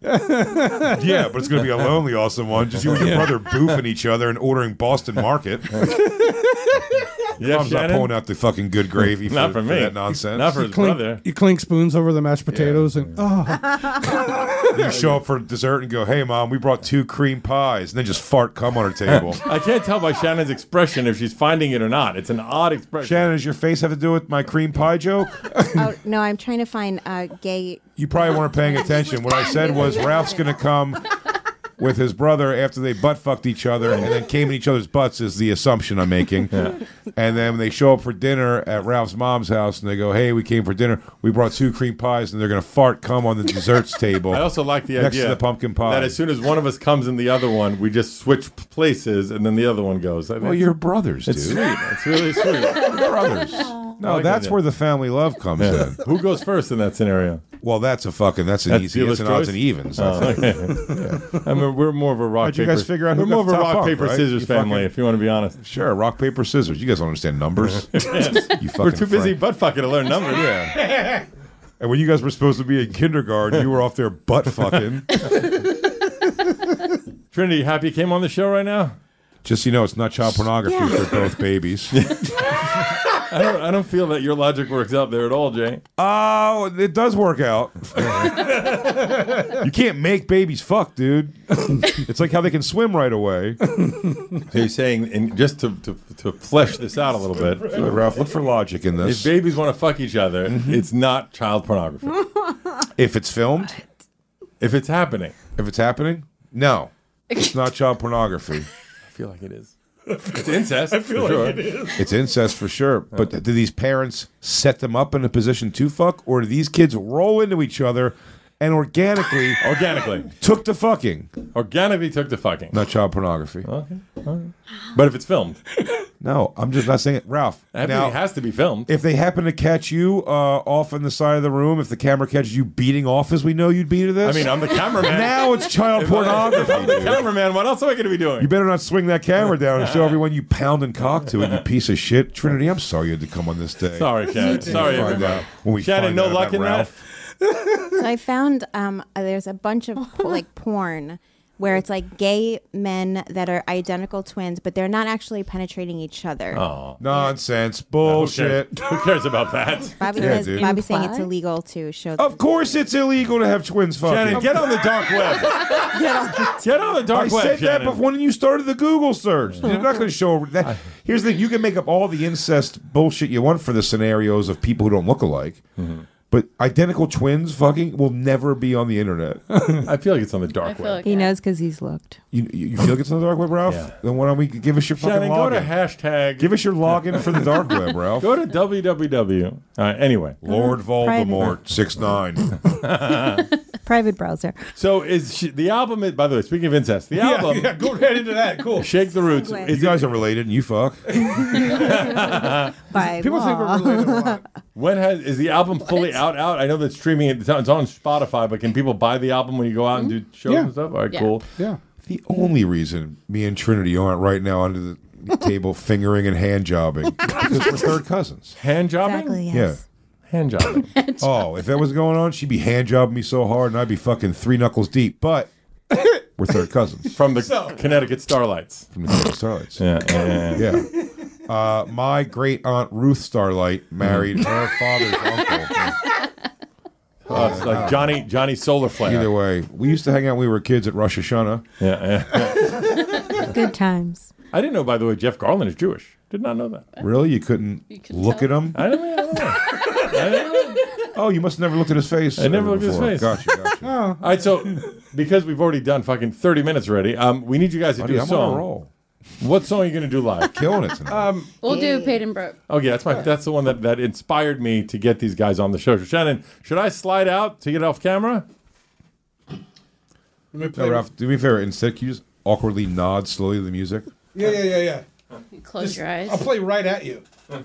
Yeah, but it's going to be a lonely, awesome one. Just you and your brother boofing each other and ordering Boston Market. Yeah, Mom's not Shannon. pulling out the fucking good gravy for, Not for for me. that nonsense. Not for his Clink, brother. you clink spoons over the mashed potatoes and oh, You show up for dessert and go, "Hey, Mom, we brought two cream pies," and then just fart cum on her table. I can't tell by Shannon's expression if she's finding it or not. It's an odd expression. Shannon, does your face have to do with my cream pie joke? Oh no, I'm trying to find uh, gay. You probably weren't paying attention. What I said was Ralph's going to come with his brother after they butt fucked each other and then came in each other's butts is the assumption I'm making. And then when they show up for dinner at Ralph's mom's house and they go, "Hey, we came for dinner. We brought two cream pies," and they're going to fart cum on the desserts table. I also like the next idea to the pumpkin pie. that as soon as one of us comes in the other one, we just switch p- places and then the other one goes. I think Well, you're brothers, dude. it's sweet. It's really sweet. You're brothers. No, like that's that. where the family love comes Yeah. in. Who goes first in that scenario? Well, that's a fucking that's an That's easy. dealer's It's an odds choice? and evens. I Oh, think. okay. I mean, we're more of a rock How'd you paper. guys figure out who we're got more of the a top rock buck, paper right? scissors You family, fucking- if you want to be honest. Sure, rock paper scissors. You guys don't understand numbers. You fucking We're too busy Frank. butt fucking to learn numbers. Yeah. And when you guys were supposed to be in kindergarten, you were off there butt fucking. Trinity, you happy you came on the show right now? Just so you know, it's not child pornography Yeah. for both babies. I don't. I don't feel that your logic works out there at all, Jay. Oh, it does work out. You can't make babies fuck, dude. It's like how they can swim right away. So you're saying, and just to, to to flesh this out a little bit, Good, Ralph, look for logic in if this. babies want to fuck each other, it's not child pornography. If it's filmed, If it's happening, if it's happening, no, it's not child pornography. I feel like it is. It's incest. I feel like sure. it is. It's incest for sure. But do these parents set them up in a position to fuck, or do these kids roll into each other and organically Organically, took to fucking? organically took to fucking. Not child pornography. Okay. All right. But if it's filmed, No, I'm just not saying it. Ralph, everything now, has to be filmed. if they happen to catch you uh, off on the side of the room, if the camera catches you beating off as we know you'd be to this, I mean, I'm the cameraman. now it's child pornography. I'm the dude. cameraman. What else am I going to be doing? You better not swing that camera down and show everyone you pound and cock to it, you piece of shit. Trinity, I'm sorry you had to come on this day. Sorry, Shannon. Sorry, Find everybody. out when we Shannon, find no out luck about in Ralph. So I found um, uh, there's a bunch of like porn where it's like gay men that are identical twins, but they're not actually penetrating each other. Oh, Nonsense. who Bullshit. cares? Who cares about that? Bobby Yeah, says dude. Bobby's saying it's Imply? illegal to show. Of course it's illegal to have twins fucking. Shannon, get on the dark web. Get on the dark I web, said that Shannon. before when you started the Google search. You're not going to show that. Here's the thing: you can make up all the incest bullshit you want for the scenarios of people who don't look alike, but identical twins fucking will never be on the internet. I feel like it's on the dark I feel web. like He yeah. knows because he's looked. You, you feel like it's on the dark web, Ralph? Yeah. Then why don't we give us your fucking Shannon, go to login? hashtag. Give us your login for the dark web, Ralph. Go to w w w. All right. Anyway, Lord Voldemort, six nine. Private browser. so is she, the album? Is, by the way, speaking of incest, the album yeah, go right into that. Cool. "Shake the Roots." Segue. You Is guys are related, and you fuck. By People think we're law. related a lot. when has is the album fully out? Out? I know that streaming it's on, it's on Spotify, but can people buy the album when you go out and do shows Yeah. and stuff? All right, Yeah. cool. Yeah. The only reason me and Trinity aren't right now under the table fingering and hand jobbing because we're third cousins. Hand jobbing. Exactly. Yes. Yeah. Hand jobbing. Oh, if that was going on, she'd be hand jobbing me so hard, and I'd be fucking three knuckles deep. But we're third cousins From the Connecticut Starlights. from the Connecticut Starlights. Yeah, yeah, yeah. Yeah. Uh, my great aunt Ruth Starlight married her father's uncle. Oh, it's like Johnny Johnny Solar Flare. Either way, we used to hang out when we were kids at Rosh Hashanah. Yeah, yeah. Good times. I didn't know, by the way, Jeff Garland is Jewish. Did not know that. Really? You couldn't look at him? I don't know. I don't know. I don't know. Oh, you must have never looked at his face. I never uh, looked at his before. face. Gotcha, gotcha. Oh, All right, so because we've already done fucking thirty minutes already, um, we need you guys to Buddy, do a I'm song. on a roll. What song are you going to do live? Killing it tonight. um, We'll do Paid and Broke. Oh yeah, that's my that's the one that, that inspired me to get these guys on the show. So Shannon, should I slide out to get off camera? let me play. No, Ralph, do me a favor. Instead, can you just awkwardly nod slowly to the music? Yeah, yeah, yeah, yeah. You close Just- your eyes. I'll play right at you. All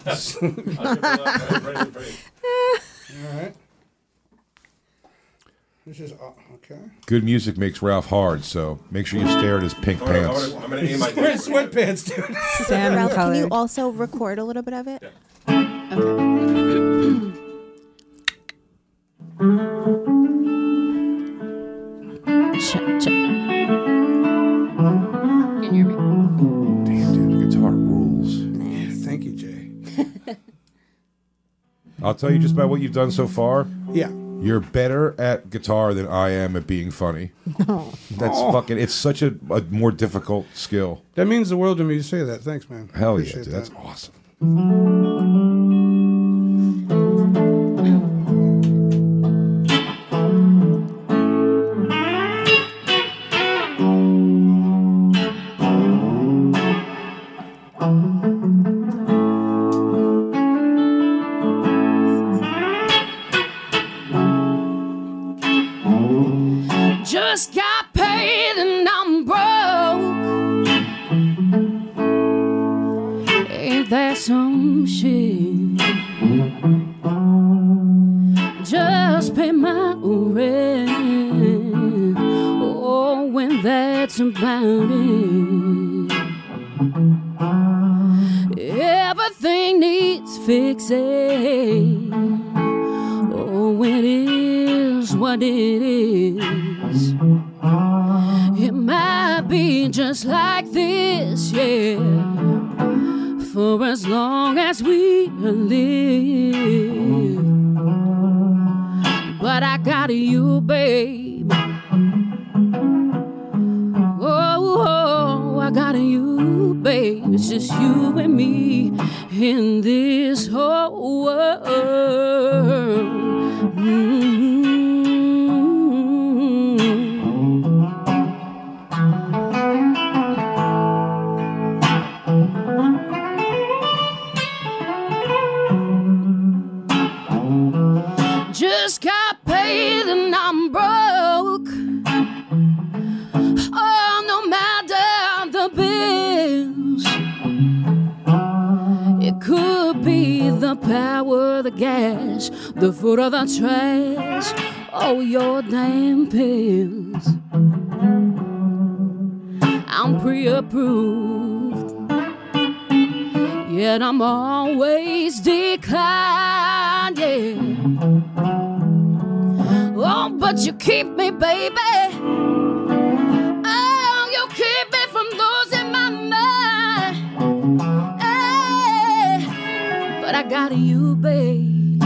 right. This is uh, okay. Good music makes Ralph hard, so make sure you stare at his pink pants. I'm going to aim my Wear sweatpants, dude. Salmon Ralph, can you colored. also record a little bit of it? Ch- ch- Can you hear me? Damn, dude, the guitar rules. Thank you, Jay. I'll tell you just by what you've done so far. Yeah. You're better at guitar than I am at being funny. That's fucking. It's such a, a more difficult skill. That means the world to me to say that. Thanks, man. Hell yeah, Appreciate dude. that. That's awesome. Just got paid and I'm broke. Ain't that some shit? Just pay my rent. Oh, when that's about it. Everything needs fixing. Oh, when it is what it is. It might be just like this, yeah, for as long as we live. But I got you, babe. Oh, oh, I got you, babe. It's just you and me in this whole world. Mm-hmm. Just got paid and I'm broke. Oh, no matter the bills. It could be the power, the gas, the food or the trash. Oh, your damn pills. I'm pre-approved, yet I'm always declined, yeah. Oh, but you keep me, baby. Oh, you keep me from losing my mind. Hey, but I got you, babe.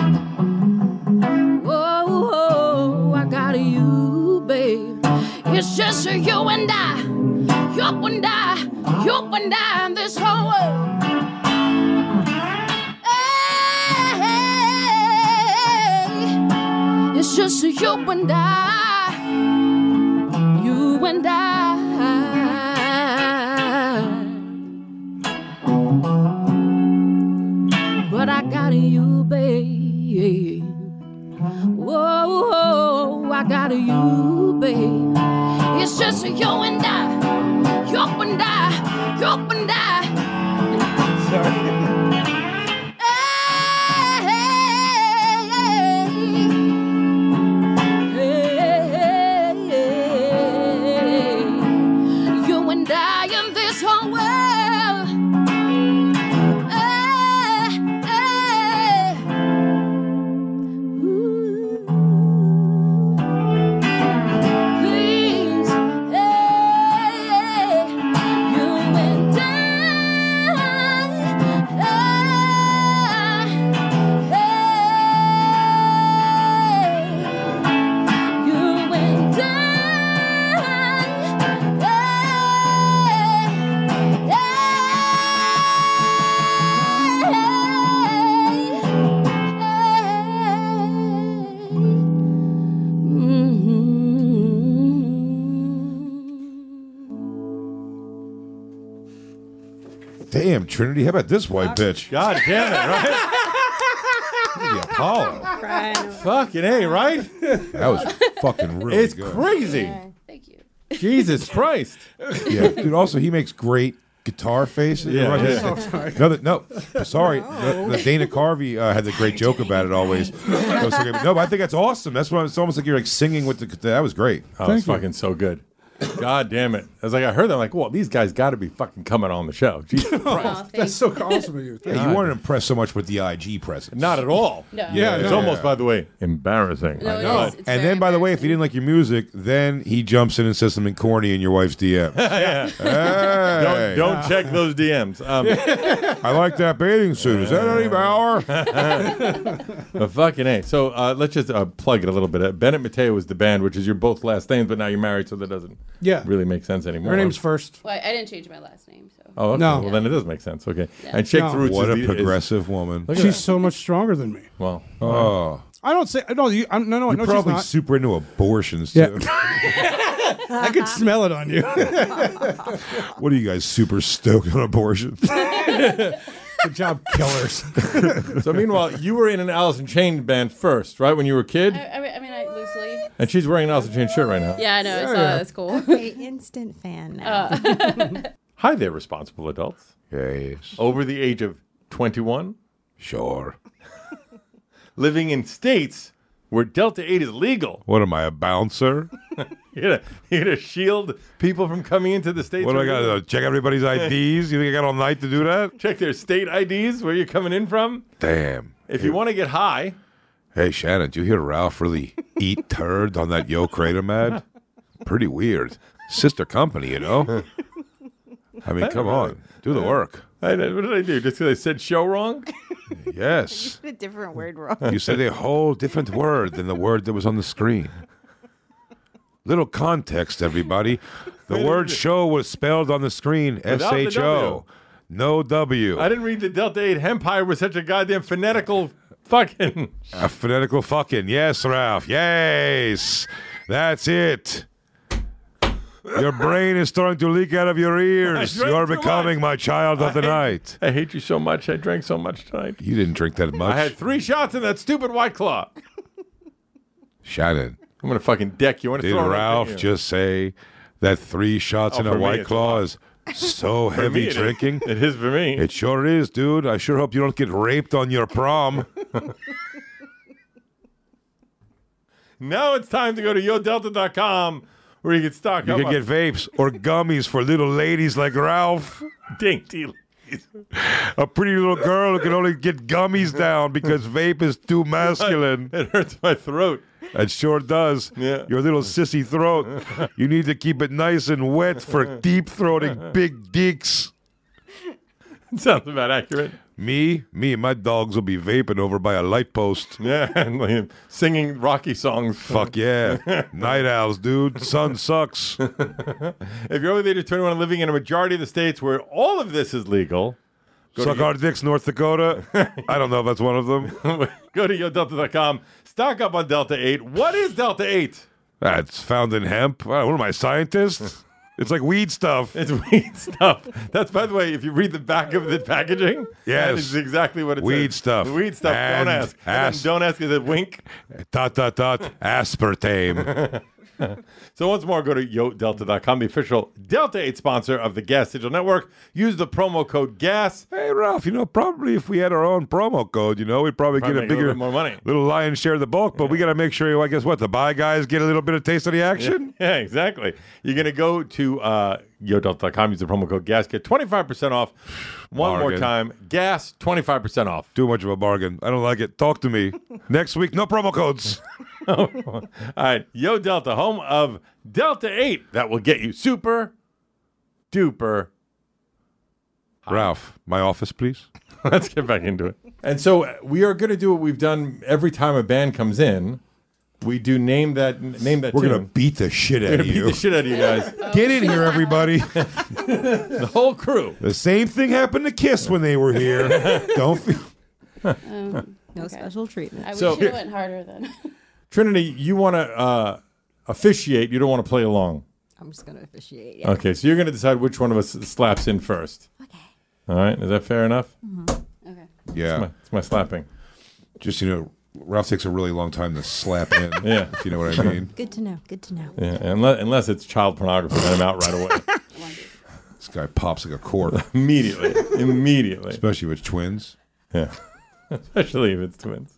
Oh, oh, I got you, babe. It's just you and I, you and I, you and I in this whole world. It's just you and I, you and I. But I got you, babe. Whoa, whoa, I got you, babe. It's just you and I, you and I, you and I. Sorry. Please, hey, you Damn, Trinity, how about this white bitch? God damn it, right? The Apollo. Fucking A, right? That was fucking really It's good. crazy. Thank you. Jesus Christ. Yeah, dude. Also, he makes great guitar faces. Yeah, Right? yeah. Oh, sorry. No, that- no, sorry. The, the Dana Carvey uh, had the great joke about it always. That was so good. No, but I think that's awesome. That's what it's almost like you're like singing with the. That was great. Oh, it's fucking so good. God damn it. I was like, I heard that. I'm like, well, these guys got to be fucking coming on the show. Jesus Christ. Oh, That's so awesome of you. Yeah, you weren't impressed so much with the I G presence. Not at all. No. Yeah, It's no. almost, by the way, embarrassing. No, it I is. It's And very then, by the way, if embarrassing. he didn't like your music, then he jumps in and says something corny in your wife's D Ms. Yeah. Hey, Don't, don't check those D Ms. Um, I like that bathing suit. Is that Eddie Bauer? but fucking A. So uh, let's just uh, plug it a little bit. Uh, Bennett Mateo is the band, which is your both last names, but now you're married, so that doesn't Yeah. really make sense anymore. Her name's first. Well, I didn't change my last name, so. Oh, okay. No. Well, then it does make sense. Okay. Yeah. And Shake No. the Roots What is a the, progressive woman. Look at She's that. so much stronger than me. Is, well, Oh, I don't say no. You, I'm, no, no, you're no. She's probably not. super into abortions, Yeah. too. I could smell it on you. What are you guys, super stoked on abortions? Good job, killers. so meanwhile, you were in an Alice in Chains band first, right? When you were a kid, I, I mean, I mean, I loosely. and she's wearing an Alice in Chains shirt right now. Yeah, I know. I saw yeah. that. That's cool. Okay, instant fan now. Hi there, responsible adults Yes. over the age of twenty-one, Sure. living in states where Delta eight is legal. What am I, a bouncer? You're gonna, you're gonna shield people from coming into the states. What do I where got to you're- do? Check everybody's I Ds? You think I got all night to do that? Check their state I Ds where you're coming in from. Damn. If you want to get high, Hey, Shannon, did you hear Ralph really eat turd on that Yo Kratom ad? Pretty weird. Sister company, you know? I mean, come on. Do the work. I, what did I do? Just because I said show wrong? Yes. A different word wrong. You said a whole different word than the word that was on the screen. Little context, everybody. The word show was spelled on the screen S Without the H O. No W. I didn't read the Delta eight Empire was such a goddamn phonetical fucking. A phonetical fucking. Yes, Ralph. Yes. That's it. Your brain is starting to leak out of your ears. drank You're too becoming my child of the night. I hate you so much. I drank so much tonight. You didn't drink that much. I had three shots in that stupid White Claw. Shannon, I'm gonna fucking deck you. I wanna did throw it up Ralph at you. just say that three shots Oh, in for a me, White it's Claw a lot. is so For me, heavy it is. drinking? It is for me. It sure is, dude. I sure hope you don't get raped on your prom. Now it's time to go to yo delta dot com where you can stock You up can on get vapes or gummies for little ladies like Ralph. dainty ladies. A pretty little girl who can only get gummies down because vape is too masculine. It hurts my throat. It sure does. Yeah. Your little sissy throat. You need to keep it nice and wet for deep throating big dicks. Sounds about accurate. Me? Me and my dogs will be vaping over by a light post. Yeah, and like, singing Rocky songs. Fuck yeah. Night owls, dude. Sun sucks. If you're over the age of twenty-one and living in a majority of the states where all of this is legal, go Suck to, our dicks, North Dakota. I don't know if that's one of them. go to yo delta dot com. Stock up on Delta eight. What is Delta eight? That's found in hemp. What am I, scientist? It's like weed stuff. It's weed stuff. That's, by the way, if you read the back of the packaging, Yes. that is exactly what it Weed says. stuff. Weed stuff. And don't ask. And ass- then don't ask. Is it wink? Dot, dot, dot. Aspartame. So once more, go to yo delta dot com, the official Delta eight sponsor of the Gas Digital Network. Use the promo code GAS. Hey, Ralph, you know, probably if we had our own promo code, you know, we'd probably, Probably get a make a little bigger, bit more money. little lion's share of the bulk, but we got to make sure, I guess what, the buy guys get a little bit of taste of the action? Yeah, exactly. You're going to go to uh, yo delta dot com, use the promo code GAS, get twenty-five percent off. One more Bargain. time, GAS, twenty-five percent off. Too much of a bargain. I don't like it. Talk to me. Next week, no promo codes. All right, Yo Delta, home of Delta eight. That will get you super duper. Ralph, my office, please. Let's get back into it. And so uh, we are going to do what we've done every time a band comes in. We do name that name that We're tune. going to beat the shit We're out gonna of beat you. the shit out of you guys. Get in here, everybody. The whole crew. The same thing happened to Kiss when they were here. Don't feel. Um, No okay. special treatment. I wish So- it went harder then. Trinity, you want to uh, officiate. You don't want to play along. I'm just gonna officiate. Yeah. Okay, so you're going to decide which one of us slaps in first. Okay. All right, is that fair enough? Okay. Yeah. It's my, it's my slapping. Just, you know, Ralph takes a really long time to slap in. Yeah. If you know what I mean. Good to know. Good to know. Yeah, unless, unless it's child pornography, then I'm out right away. This guy pops like a cork. Immediately. Immediately. Especially with twins. Yeah. Especially if it's twins.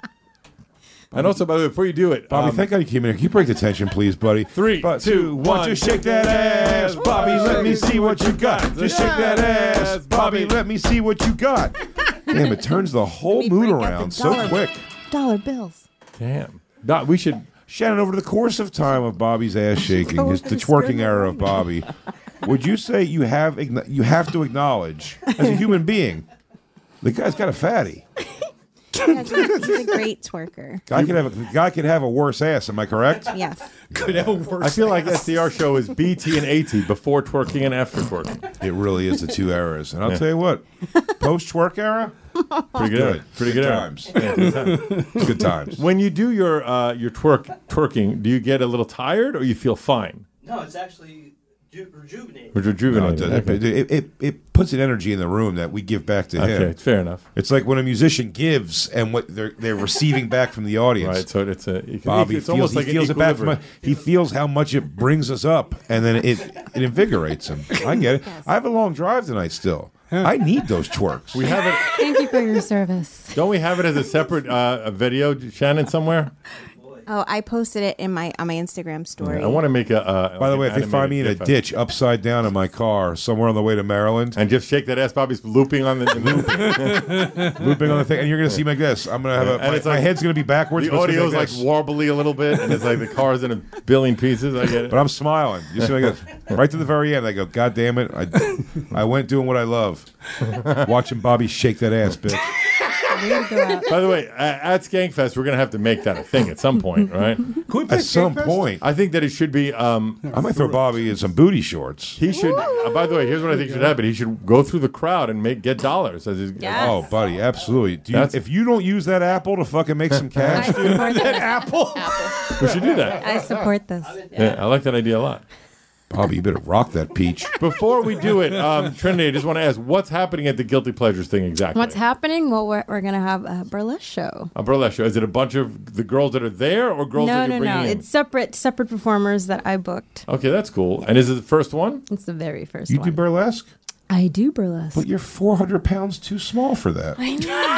And also, by the way, before you do it, Bobby, um, thank God you came in here. Can you break the tension, please, buddy? Three, but, two, one. one. Just shake that ass, Bobby. Let me see what you got. Just shake that ass, Bobby. Let me see what you got. Damn, it turns the whole mood around so dollar- quick. Dollar bills. Damn. Doc, we should. Shannon, over the course of time of Bobby's ass shaking, Go his, over the the twerking screen. era of Bobby, would you say you have igno- you have to acknowledge, as a human being, the guy's got a fatty? Yeah, he's, a, he's a great twerker. Guy could have a, the guy could have a worse ass. Am I correct? Yes. Could have a worse. I feel like ass. S D R show is B T and A T, before twerking and after twerking. It really is the two eras. And I'll Yeah. tell you what, post twerk era, Pretty good. good, Pretty good good. times. Yeah, good times. Good times. When you do your uh, your twerk twerking, do you get a little tired or you feel fine? No, it's actually ju- rejuvenating. Which No, it, rejuvenated. does- Okay. it, it, it, it puts an energy in the room that we give back to him. Okay, fair enough. It's like when a musician gives and what they're they're receiving back from the audience. Right, so it's a you can, Bobby it's feels, almost he like an feels it back from equilibrium. he feels how much it brings us up, and then it it invigorates him. I get it. I have a long drive tonight still. I need those twerks. We have it. Thank you for your service. Don't we have it as a separate uh, a video, Shannon, somewhere? Oh, I posted it in my on my Instagram story. I want to make a. Uh, By the way, like if an they find me in a animated GIF. ditch upside down in my car somewhere on the way to Maryland, And just shake that ass, Bobby's looping on the looping. looping on the thing, and you're gonna see me like this. I'm gonna have a. And My, it's my like- head's gonna be backwards. The but it's gonna audio's be like this. warbly a little bit, and it's like the car's in a billion pieces. I get it. But I'm smiling. You see, like this. Right to the very end. I go, God damn it! I, I went doing what I love, watching Bobby shake that ass, bitch. By the way, a- at Skankfest, we're gonna have to make that a thing at some point, right? At some point, I think that it should be. Um, I might throw Bobby in some booty shorts. he should. Uh, by the way, here's what I think should happen. He should go through the crowd and make get dollars as his. Yes. Oh, buddy, absolutely. Do you, That's- if you don't use that apple to fucking make some cash, I support this. Apple. We should do that. I support this. Yeah, I like that idea a lot. Bobby, you better rock that peach. Before we do it, um, Trinity, I just want to ask, what's happening at the Guilty Pleasures thing exactly? What's happening? Well, we're, we're going to have a burlesque show. A burlesque show. Is it a bunch of the girls that are there or girls no, that no, you're no. bringing in? It's separate separate performers that I booked. Okay, that's cool. And is it the first one? It's the very first You one. do burlesque, I do burlesque. but you're four hundred pounds too small for that. I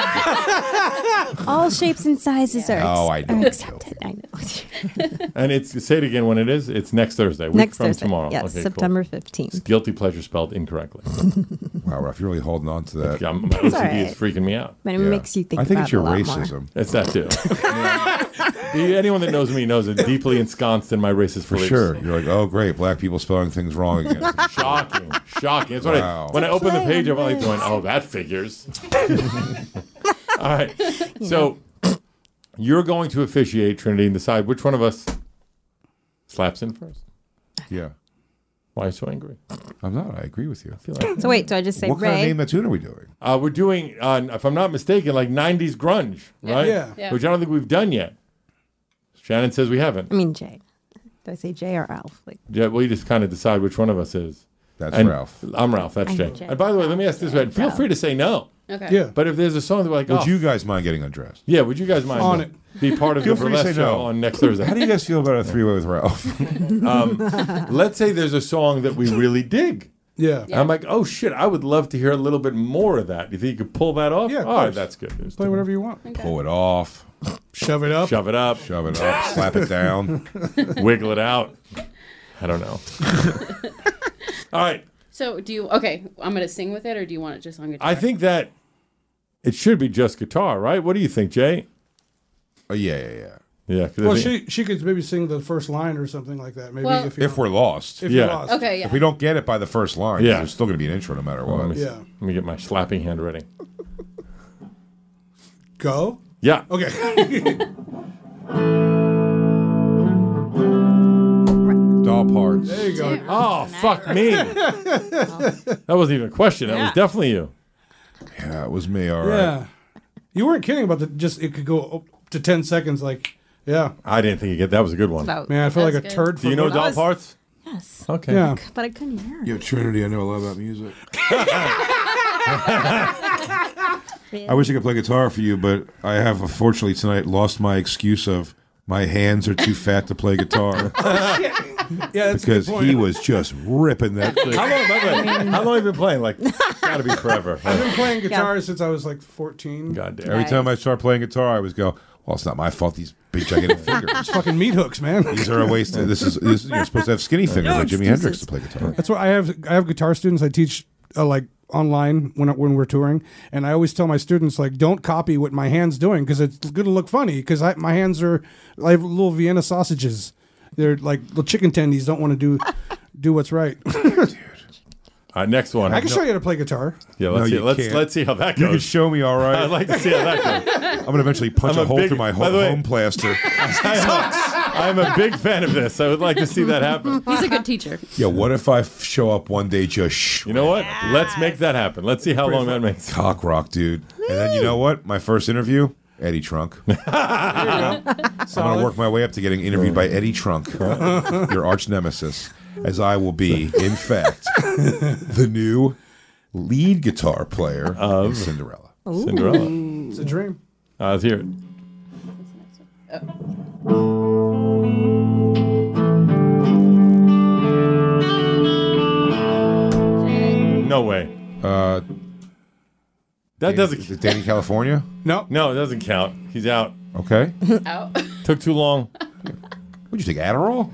know. All shapes and sizes are, ex- Oh, I know. are accepted. I know. And it's say it again when it is. It's next Thursday. Week Next from Thursday. tomorrow. Yes, Okay, cool. September fifteenth. Guilty Pleasure spelled incorrectly. Wow, Ralph, you're really holding on to that. Yeah, my O C D all right. is freaking me out. But it Yeah. makes you think I think about it's your it a lot more. racism. It's that too. Yeah. Anyone that knows me knows I'm deeply ensconced in my racist For beliefs. sure. You're like, oh, great, black people spelling things wrong again. Shocking, shocking. That's what Wow. I, when I open the Play page, on I'm like this. going, "Oh, that figures." All right, so you're going to officiate, Trinity, and decide which one of us slaps in first. Yeah. Why are you so angry? I'm not. I agree with you. I feel like So wait, so I just say What kind of Ray. name that tune are we doing? uh, we're doing, uh, if I'm not mistaken, like nineties grunge, right? Yeah. Yeah. Which I don't think we've done yet. Shannon says we haven't. I mean Jay. Do I say Jay or Alf? Like Yeah, we just kind of decide which one of us is. That's And Ralph. I'm Ralph. That's I'm Jay. Jay. And by the way, let me ask this way. Feel free to say no. Okay. Yeah. But if there's a song that we're like, Would oh, you guys mind getting undressed? yeah, would you guys mind On uh, it. be part of Feel the free to burlesque say show no. on next Thursday? How do you guys feel about a three-way with Ralph? Um, let's say there's a song that we really dig. Yeah. I'm like, oh shit, I would love to hear a little bit more of that. You think you could pull that off? Yeah, of All right, course. that's good news. Play whatever you want. Pull it off. Shove it up. Shove it up, Shove it up. Slap it down. wiggle it out. I don't know. All right. So do you? Okay, I'm gonna sing with it, or do you want it just on guitar? I think that it should be just guitar, right? What do you think, Jay? Oh, yeah, yeah, yeah. Yeah. 'cause I Well, think- she she could maybe sing the first line or something like that. Maybe Well- if you If we're lost. if Yeah. you're lost. Okay. Yeah. If we don't get it by the first line, Yeah. there's still going to be an intro no matter Let me what. see. Yeah. Let me get my slapping hand ready. Go. Yeah. Okay. Doll parts. There you go. Oh, fuck me. That wasn't even a question. That was Yeah. definitely you. Yeah, it was me, all right. Yeah. You weren't kidding about the just it could go up to ten seconds. Like, yeah. I didn't think you get that. Was a good one. so, Man, I feel like a That's good. turd. Do For you know one- doll was- parts? yes. Okay. Yeah. But I couldn't hear. Yo, Trinity, I know a lot about music. I wish I could play guitar for you, but I have, unfortunately, tonight lost my excuse of my hands are too fat to play guitar. Yeah, that's a good because point. he was just ripping that thing. How long, by the way, how long have you been playing? Like, gotta be forever. I've been playing guitar since I was like fourteen. God damn. Every time I start playing guitar, I always go, well, it's not my fault, these big gigantic fingers. It's fucking meat hooks, man. These are a waste of, this is, this, you're supposed to have skinny fingers No like Jimi Hendrix to play guitar. That's what I have. I have guitar students. I teach uh, like online when when we're touring, and I always tell my students like, don't copy what my hands doing because it's going to look funny. Because my hands are like little Vienna sausages. They're like little chicken tendies. Don't want to do do what's right. Uh, next one. I can show you how to play guitar. Yeah, let's No, see. you Let's can't. let's see how that You can goes. show me, all right. I'd like to see how that goes. I'm going to eventually punch I'm a a hole big- through my by home, the way- home plaster. I'm a big fan of this. I would like to see that happen. He's a good teacher. Yeah, what if I f- show up one day just sh- You know what? Let's make that happen. Let's see how long that makes. cock rock, dude. And then you know what? My first interview, Eddie Trunk. I'm going to work my way up to getting interviewed by Eddie Trunk, your arch nemesis, as I will be, in fact, the new lead guitar player of Cinderella. Cinderella. It's a dream. Uh, let's hear it. No way. Uh, That doesn't. Is it Danny California? No, no, it doesn't count. He's out. Okay. Out. Took too long. Would you take Adderall?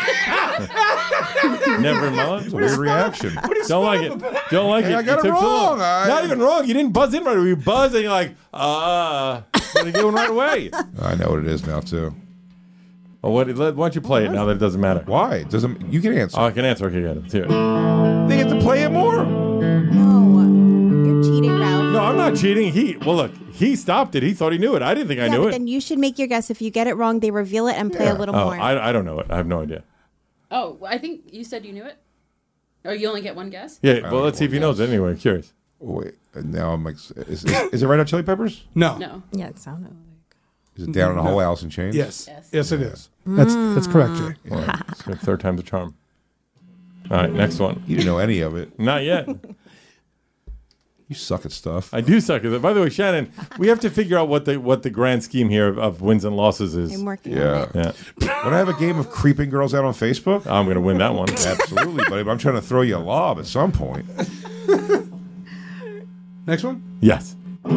Never in my life. It's a weird reaction. Don't like it. Don't like Hey, it. I got it it took too long. wrong. I- Not even wrong. You didn't buzz in right away. You buzz and you're like, uh, what are you doing right away? I know what it is now, too. Oh, what, let, why don't you play it now that it doesn't matter? Why? It doesn't. You can answer. Oh, I can answer. Okay, good. Let's hear it. They get to play it more. No, you're cheating, Ralph. No, I'm not cheating. He well, look, he stopped it. He thought he knew it. I didn't think I yeah, knew but it. then you should make your guess. If you get it wrong, they reveal it and play a little oh, more. I, I don't know it. I have no idea. Oh, I think you said you knew it. Or you only get one guess? Yeah, well, let's see if he knows it anyway. Curious. Wait, now I'm. Ex- is, is, is it Red Hot Chili Peppers? No. No. Yeah, it sounded like. Is it Down in a No. Hole, Alice in Chains? Yes. Yes. Yes, it is. That's that's correct, Jay. Yeah, it's good. Third time's a charm. All right, next one. You didn't know any of it. Not yet. You suck at stuff. I do suck at it. By the way, Shannon, we have to figure out what the what the grand scheme here of, of wins and losses is. I'm working Yeah. on it. Yeah, When I have a game of creeping girls out on Facebook, I'm gonna win that one. absolutely, buddy. But I'm trying to throw you a lob at some point. Next one. Yes.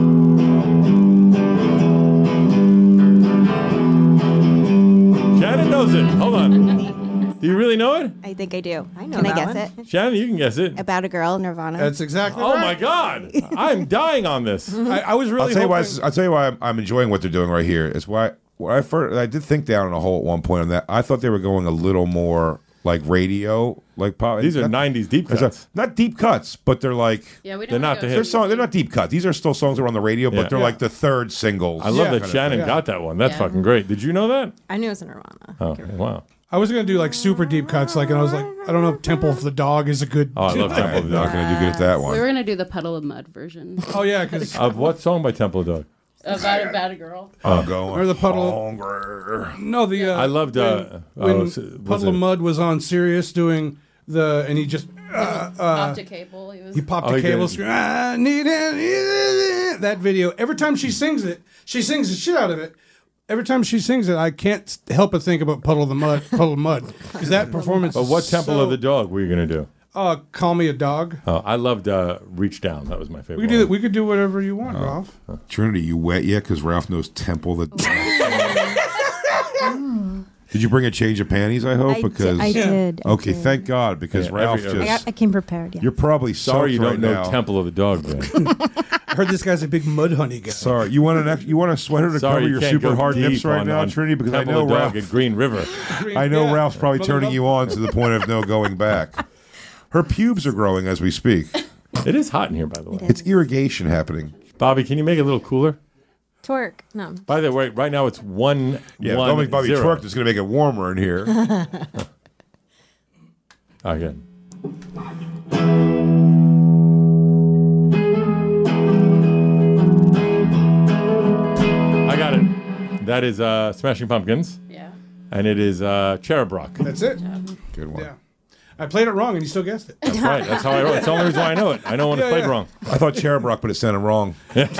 Shannon knows it. Hold on. Do you really know it? I think I do. I know Can I that guess one. it? Shannon, you can guess it. About a girl, Nirvana. That's exactly Oh right. my God! I'm dying on this. I, I was really I'll tell you why. hoping- This is- I'll tell you why I'm, I'm enjoying what they're doing right here. It's why when I first I did think Down in a Hole at one point on that. I thought they were going a little more like radio, like pop. These are not, nineties deep cuts. not deep cuts, but they're like Yeah, we don't They're not go the too they're hits. song. They're not deep cuts. These are still songs that are on the radio, but Yeah. they're Yeah. like the third singles. I love Yeah. that kind of Shannon thing. got that one. That's Yeah. fucking great. Did you know that? I knew it was a Nirvana. Oh, wow. I was gonna do like super deep cuts, like, and I was like, I don't know if Temple of the Dog is a good. Oh, I love Temple of I'm the not Dog. going to do good at that We one. were gonna do the Puddle of Mud version. Oh yeah, because Of what song by Temple of the Dog? About about a girl. I'm going. Or the puddle- Hungry. no, the uh, I loved, uh, when, oh, when was it- Puddle of Mud was on Sirius doing the, and he just uh, uh, Optic cable. He was. he popped Oh, a he cable. did. Screen, I need it. That video. Every time she sings it, she sings the shit out of it. Every time she sings it, I can't help but think about Puddle of the Mud. Puddle of Mud. Because that performance. But what is Temple so- of the Dog were you gonna do? Uh, Call Me a Dog. Oh, I loved uh, Reach Down. That was my favorite. We could do that. one. We could do whatever you want, Ralph. Trinity, you wet yet? Because Ralph knows Temple. The. Did you bring a change of panties? I hope I because did. I did. I okay, did. thank God because Yeah, Ralph every- I, just. got, I came prepared. Yeah. You're probably Sorry, you soaked don't right know now. Temple of the Dog. Then. I heard this guy's a big mud honey guy. Sorry, you want an ex- you want a sweater to Sorry, cover you your can't super go hard deep nips right on- now, on Trinity? Because Temple I know of the Dog Ralph. at Green River. I know Yeah. Ralph's probably But turning look- you on to the point of no going back. Her pubes are growing as we speak. It is hot in here, by the way. It's irrigation happening. Bobby, can you make it a little cooler? Twerk. No. By the way, right now it's one. Yeah, one, don't make Bobby zero. twerk. It's going to make it warmer in here. Okay. I got it. That is uh, Smashing Pumpkins, Yeah. and it is uh, Cherub Rock. That's it. Good one. Yeah. I played it wrong, and you still guessed it. That's right. That's how I wrote. That's the only reason why I know it. I know when Yeah, it's played yeah. wrong. I thought Cherubrock, but it sounded wrong.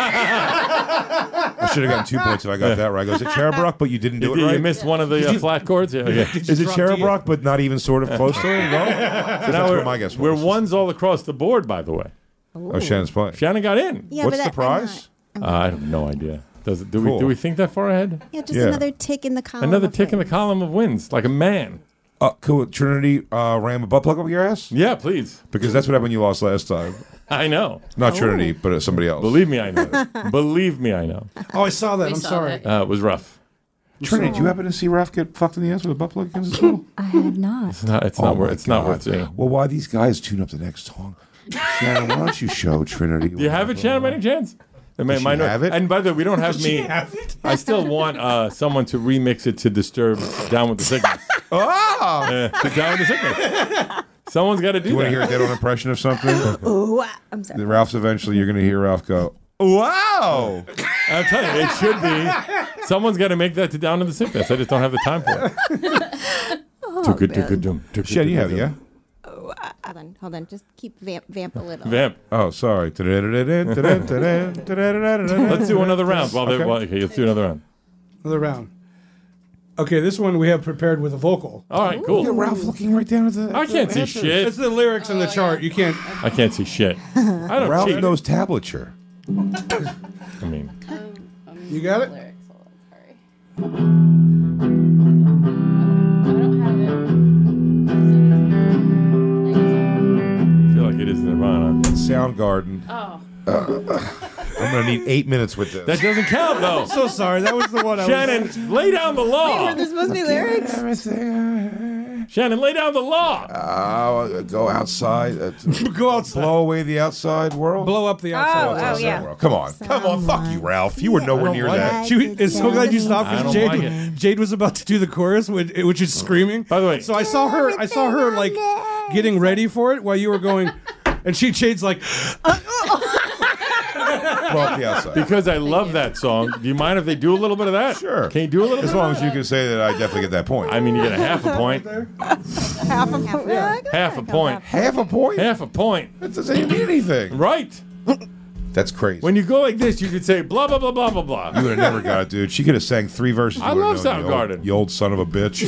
I should have gotten two points if I got that right. I go, is it Cherubrock, but you didn't do You, it you right? missed one of the uh, flat chords. Yeah, yeah. Is it drop Cherubrock, but not even sort of close to it? No? So That's now what we're, my guess was. we're ones all across the board, by the way. Oh, Shannon's playing. Shannon got in. Yeah, What's but the I- prize? Uh, I have no idea. Does it, do we Cool. do we think that far ahead? Yeah, just Yeah. another tick in the column. Another of tick in the wins. column of wins, like a man. Uh, cool. Trinity uh, ram a butt plug up your ass? Yeah, please. Because that's what happened when you lost last time. I know. Not Trinity, but it's somebody else. Believe me, I know. Believe me, I know. Oh, I saw that. We I'm saw sorry. that. Uh, it was rough. Trinity, did you happen to see Ralph get fucked in the ass with a butt plug against his wall? I have not. It's not. It's Oh not my worth. It's not God. worth seeing. Well, why these guys tune up the next song? Shannon, why don't you show Trinity? Do you have it, Shannon? By any chance? It may- Does she might not- have it? And by the way, we don't have me. have it? I still want uh, someone to remix it to Disturb "Down with the Sickness." Oh! Uh, to "Down with the Sickness." Someone's got to do You want that. to hear a dead-on impression of something? Ooh, ah, I'm sorry. Then Ralph's eventually, you're going to hear Ralph go, wow! I'm telling you, it should be. Someone's got to make that to "Down with the Sickness." I just don't have the time for it. Took it, took it, dum, took it, Shed, you took have it, it, yeah? dum. Hold on, hold on. Just keep vamp, vamp a little. Vamp. Oh, sorry. Let's Let's do another round. While they, Okay. while, okay, let's do another round. Another round. Okay, this one we have prepared with a vocal. All right, cool. Ralph looking right down at the. I can't see shit. It's the lyrics in the chart. You can't. I can't see shit. I don't Ralph cheat. knows tablature. I mean, You got it? Lyrics. Hold on, sorry. I don't have it. I feel like it is Nirvana. Soundgarden. Oh. I'm going to need eight minutes with this. That doesn't count, though. So sorry. That was the one I was. Shannon, lay down the law. Are there supposed to be lyrics? Everything. Shannon, lay down the law. Uh, go outside. Uh, Go outside. blow away the outside world. Blow up the outside. Oh, Outside yeah. world. Come on. Come on. Fuck you, Ralph. You were nowhere near Like that. it. She, it's so glad you stopped I because don't Jade, like it. Jade was about to do the chorus, which, which is screaming. By the way, So I saw her. I saw her like getting ready for it while you were going, and she Jade's like, Blow up the outside. because I love that song, do you mind if they do a little bit of that? Sure. Can you do a little As bit? long as you can say that I definitely get that point. I mean, you get a half a point. Half a point. Half a point. Half a point? Half a point. That doesn't even mean anything. Right. That's crazy. When you go like this, you could say blah, blah, blah, blah, blah, blah. You would have never got it, dude. She could have sang three verses. You I would've love known, you old- Soundgarden. You old son of a bitch.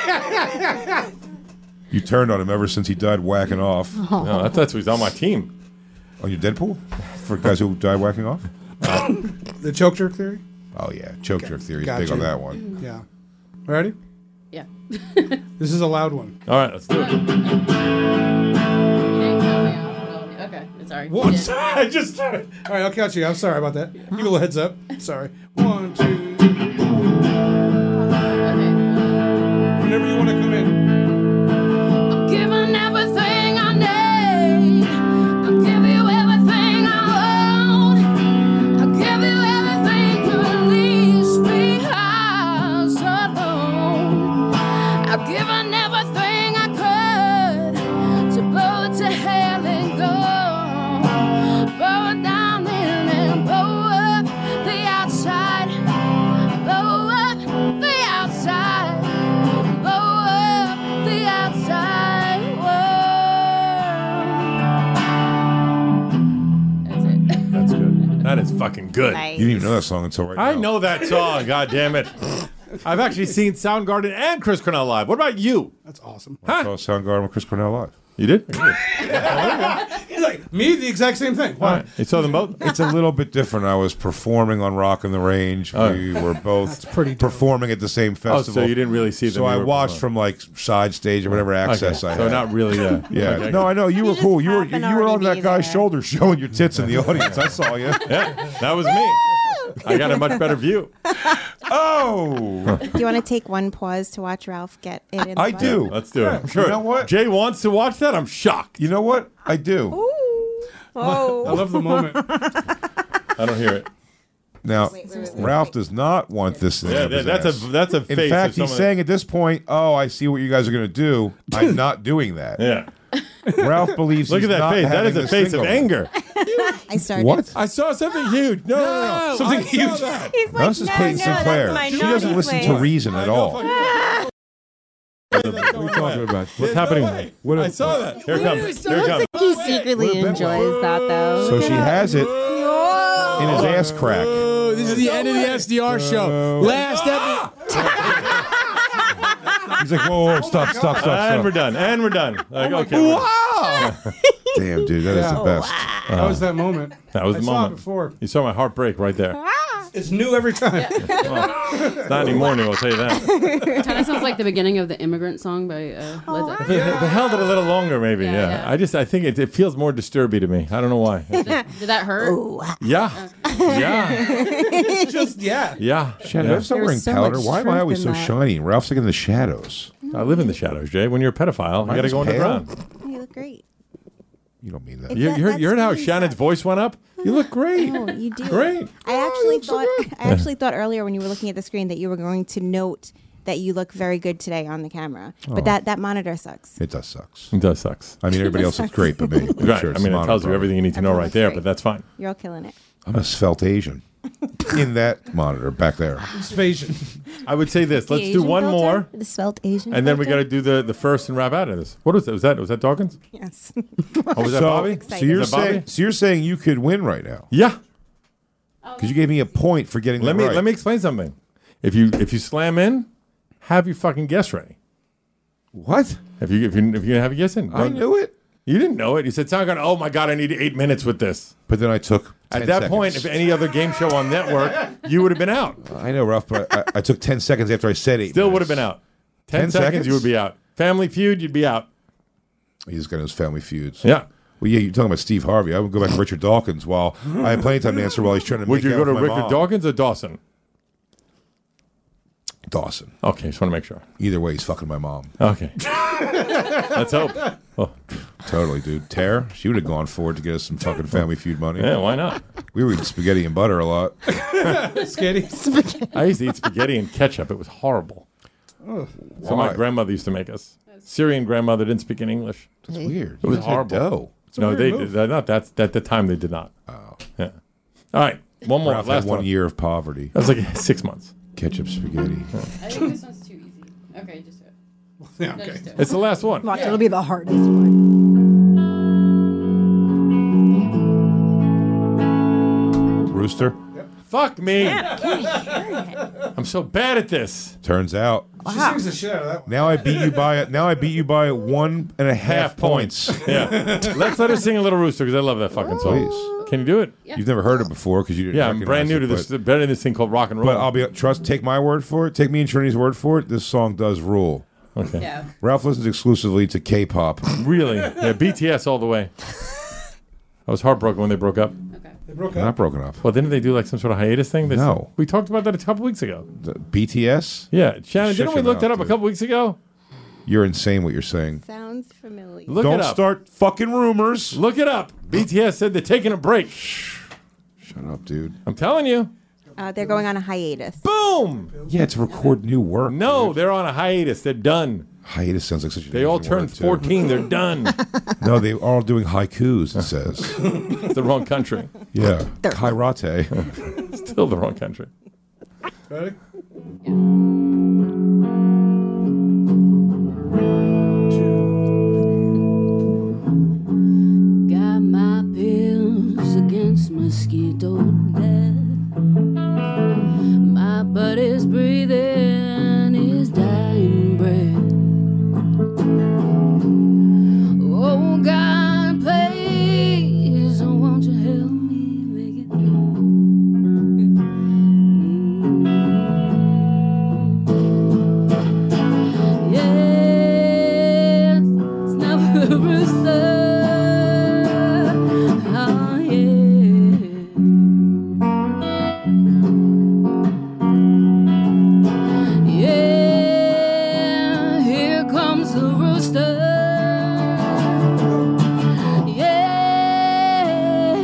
You turned on him ever since he died whacking off. No, that's, that's who's on my team. On your Deadpool? For guys who died whacking off? the choke jerk theory. Oh, yeah. Choke jerk theory is Gotcha. big on that one. Yeah. Ready? Yeah. This is a loud one. All right, let's do it. You didn't count me out. Well, okay, sorry. One. Yeah. I just. All right, I'll catch you. I'm sorry about that. Give me a little heads up. Sorry. One, two. Okay. Whenever you want to come in. I'm giving everything I need. I'll give you everything I own. I'll give you everything to release me house alone. I've given everything I could to blow it to hell and go. Blow it down in and blow up the outside. Blow up the outside. Blow up the outside world. That's it. That's good. That is fucking good. Nice. You didn't even know that song until right I now. know that song. God damn it. I've actually seen Soundgarden and Chris Cornell live. What about you? That's awesome. I saw Soundgarden with Chris Cornell live. You did? He's like me. The exact same thing. All Why? right. You saw them both? It's a little bit different. I was performing on Rock in the Range. Oh. We were both pretty dope. performing at the same Oh, festival. so you didn't really see them. So I you were watched performing. from like side stage or whatever access Okay. I So had. not really, yeah. yeah. Okay. No, I know you were just cool. You were happen you to were on already that be guy's there. shoulder showing your tits in the audience. I saw you. Yeah, that was me. I got a much better view. Oh, Do you want to take one pause to watch Ralph get it in the I butt? do. Let's do it. I'm sure. You know what? Jay wants to watch that. I'm shocked. You know what? I do. Ooh. Oh. I love the moment. I don't hear it. Now, Wait, wait, wait, wait. Ralph does not want this. in Yeah, his that- that's ass. a that's a In face. fact, of he's someone saying at this point, "Oh, I see what you guys are going to do. I'm not doing that." that- Yeah. Ralph believes. Look he's at that not face. That having is a this face thing of going. anger. I started. What? I saw something huge. No, no, no, no. Something I saw huge. that. He's No, like, this is no, Peyton no, Sinclair. that's my She naughty doesn't listen place. to reason at all. I What What are you talking about? What's happening? What I saw that. Here it comes. Here it Looks comes. like he secretly enjoys that, though. So she has it in his ass crack. Oh, this is the end of the S D R show. Last episode. He's like, whoa, whoa, stop, stop, stop, And stop. we're done. And we're done. Like, okay. we're- Wow! Damn, dude, that is Yeah. the best. That was that moment. That was I the saw it moment. before. You saw my heart break right there. It's new every time. It's not anymore new, I'll tell you that. It kind of sounds like the beginning of the Immigrant Song by uh, Led If they, if they held it a little longer, maybe. Yeah. Yeah, yeah. I just, I think it, it feels more disturbing to me. I don't know why. Did that hurt? Yeah. Yeah. Just yeah. Yeah. Shadow, yeah. I'm still There wearing was so powder. much Why am I truth always in so that. shiny? Ralph's like in the shadows. I live in the shadows, Jay. When you're a pedophile, you got to Mine's go pale. underground. You look great. You don't mean that. It's You, that- you heard, you heard that's how being Shannon's said. voice went up? You look great. Oh, you do. Great. I actually thought I actually thought earlier when you were looking at the screen that you were going to note that you look very good today on the camera. Oh. But that, that monitor sucks. It does sucks. It does sucks. I mean, everybody else looks great, but me. I'm Right. sure I it's mean, it not tells a you problem. everything you need to know Everyone right looks there, great. but that's fine. You're all killing it. I'm a svelte Asian in that monitor back there. Invasion. I would say this. The Let's do Asian one filter? more, The svelte Asian. and then we got filter? to do the, the first and wrap out of this. What was that? Was that, was that Dawkins? Yes. Oh, was that so, Bobby? so you're Was that Bobby? saying, so you're saying you could win right now Yeah. because you gave me a point for getting Let that me right. let me explain something. If you if you slam in, have your fucking guess ready. What? If you if you if you have a guess in, I knew it, You didn't know it. You said, "Sound oh my god, I need eight minutes with this." but then I took. At ten that seconds. point, if any other game show on network, you would have been out. I know, Ralph, but I, I took ten seconds after I said eight. Still would minutes. have been out. Ten, Ten seconds, seconds? you would be out. Family Feud, you'd be out. He's got his family feuds. Yeah. Well, yeah, you're talking about Steve Harvey. I would go back to Richard Dawkins while I have plenty of time to answer while he's trying to. Would make you out go to with my Richard mom. Dawkins or Dawson? Dawson. Okay, just want to make sure. Either way, he's fucking my mom. Okay. Let's hope. Oh. Totally, dude. Tara, she would have gone for it to get us some fucking Family Feud money. Yeah, why not? We were eating spaghetti and butter a lot. Spaghetti. I used to eat spaghetti and ketchup. It was horrible. Oh. So my Why? grandmother used to make us. Syrian grandmother didn't speak in English. That's weird. It was You guys had horrible. dough. It's a No, weird they move. did not. That's at the time they did not. Oh. Yeah. All right, one more. Ralph last had one, one. year of poverty. That was like six months. Ketchup spaghetti. I think this one's too easy. Okay, just do it. Yeah, No, okay. just do it. It's the last one. Watch, it'll be the hardest one. Rooster. Fuck me. I'm so bad at this. Turns out. She sings the shit out of that one. Now I beat you by now I beat you by one and a half, Half points. Yeah. Let's let her sing a little Rooster because I love that fucking song. Please. Can you do it? You've never heard it before because you didn't. Yeah, I'm brand new to recognize this. it, Better than this thing called rock and But, roll. but I'll be trust. Take my word for it. Take me and Trinity's word for it. This song does rule. Okay. Yeah. Ralph listens exclusively to K-pop. Really? Yeah, B T S all the way. I was heartbroken when they broke up. They broke They're up. not broken up. Well, didn't they do like some sort of hiatus thing? They No. We talked about that a couple weeks ago. The B T S. Yeah, Shannon, Shut didn't we your look that mouth, up a dude. couple weeks ago? You're insane. What you're saying. Sounds familiar. Look Don't it up. start fucking rumors. Look it up. B T S said they're taking a break. Shut up, dude. I'm telling you. Uh, they're going on a hiatus. Boom. Yeah, to record new work. No, they're on a hiatus. They're done. Hiatus sounds like such a They all Asian turned word, too. fourteen. They're done. No, they are all doing haikus. It says. It's the wrong country. Yeah, kairate. Still the wrong country. Ready? Got my pills against mosquito death. My buddy's breathing his dying breath. Oh God, please, won't you help me make it through? Yeah, it's never a rooster. Oh yeah. Yeah, here comes the rooster. Yeah,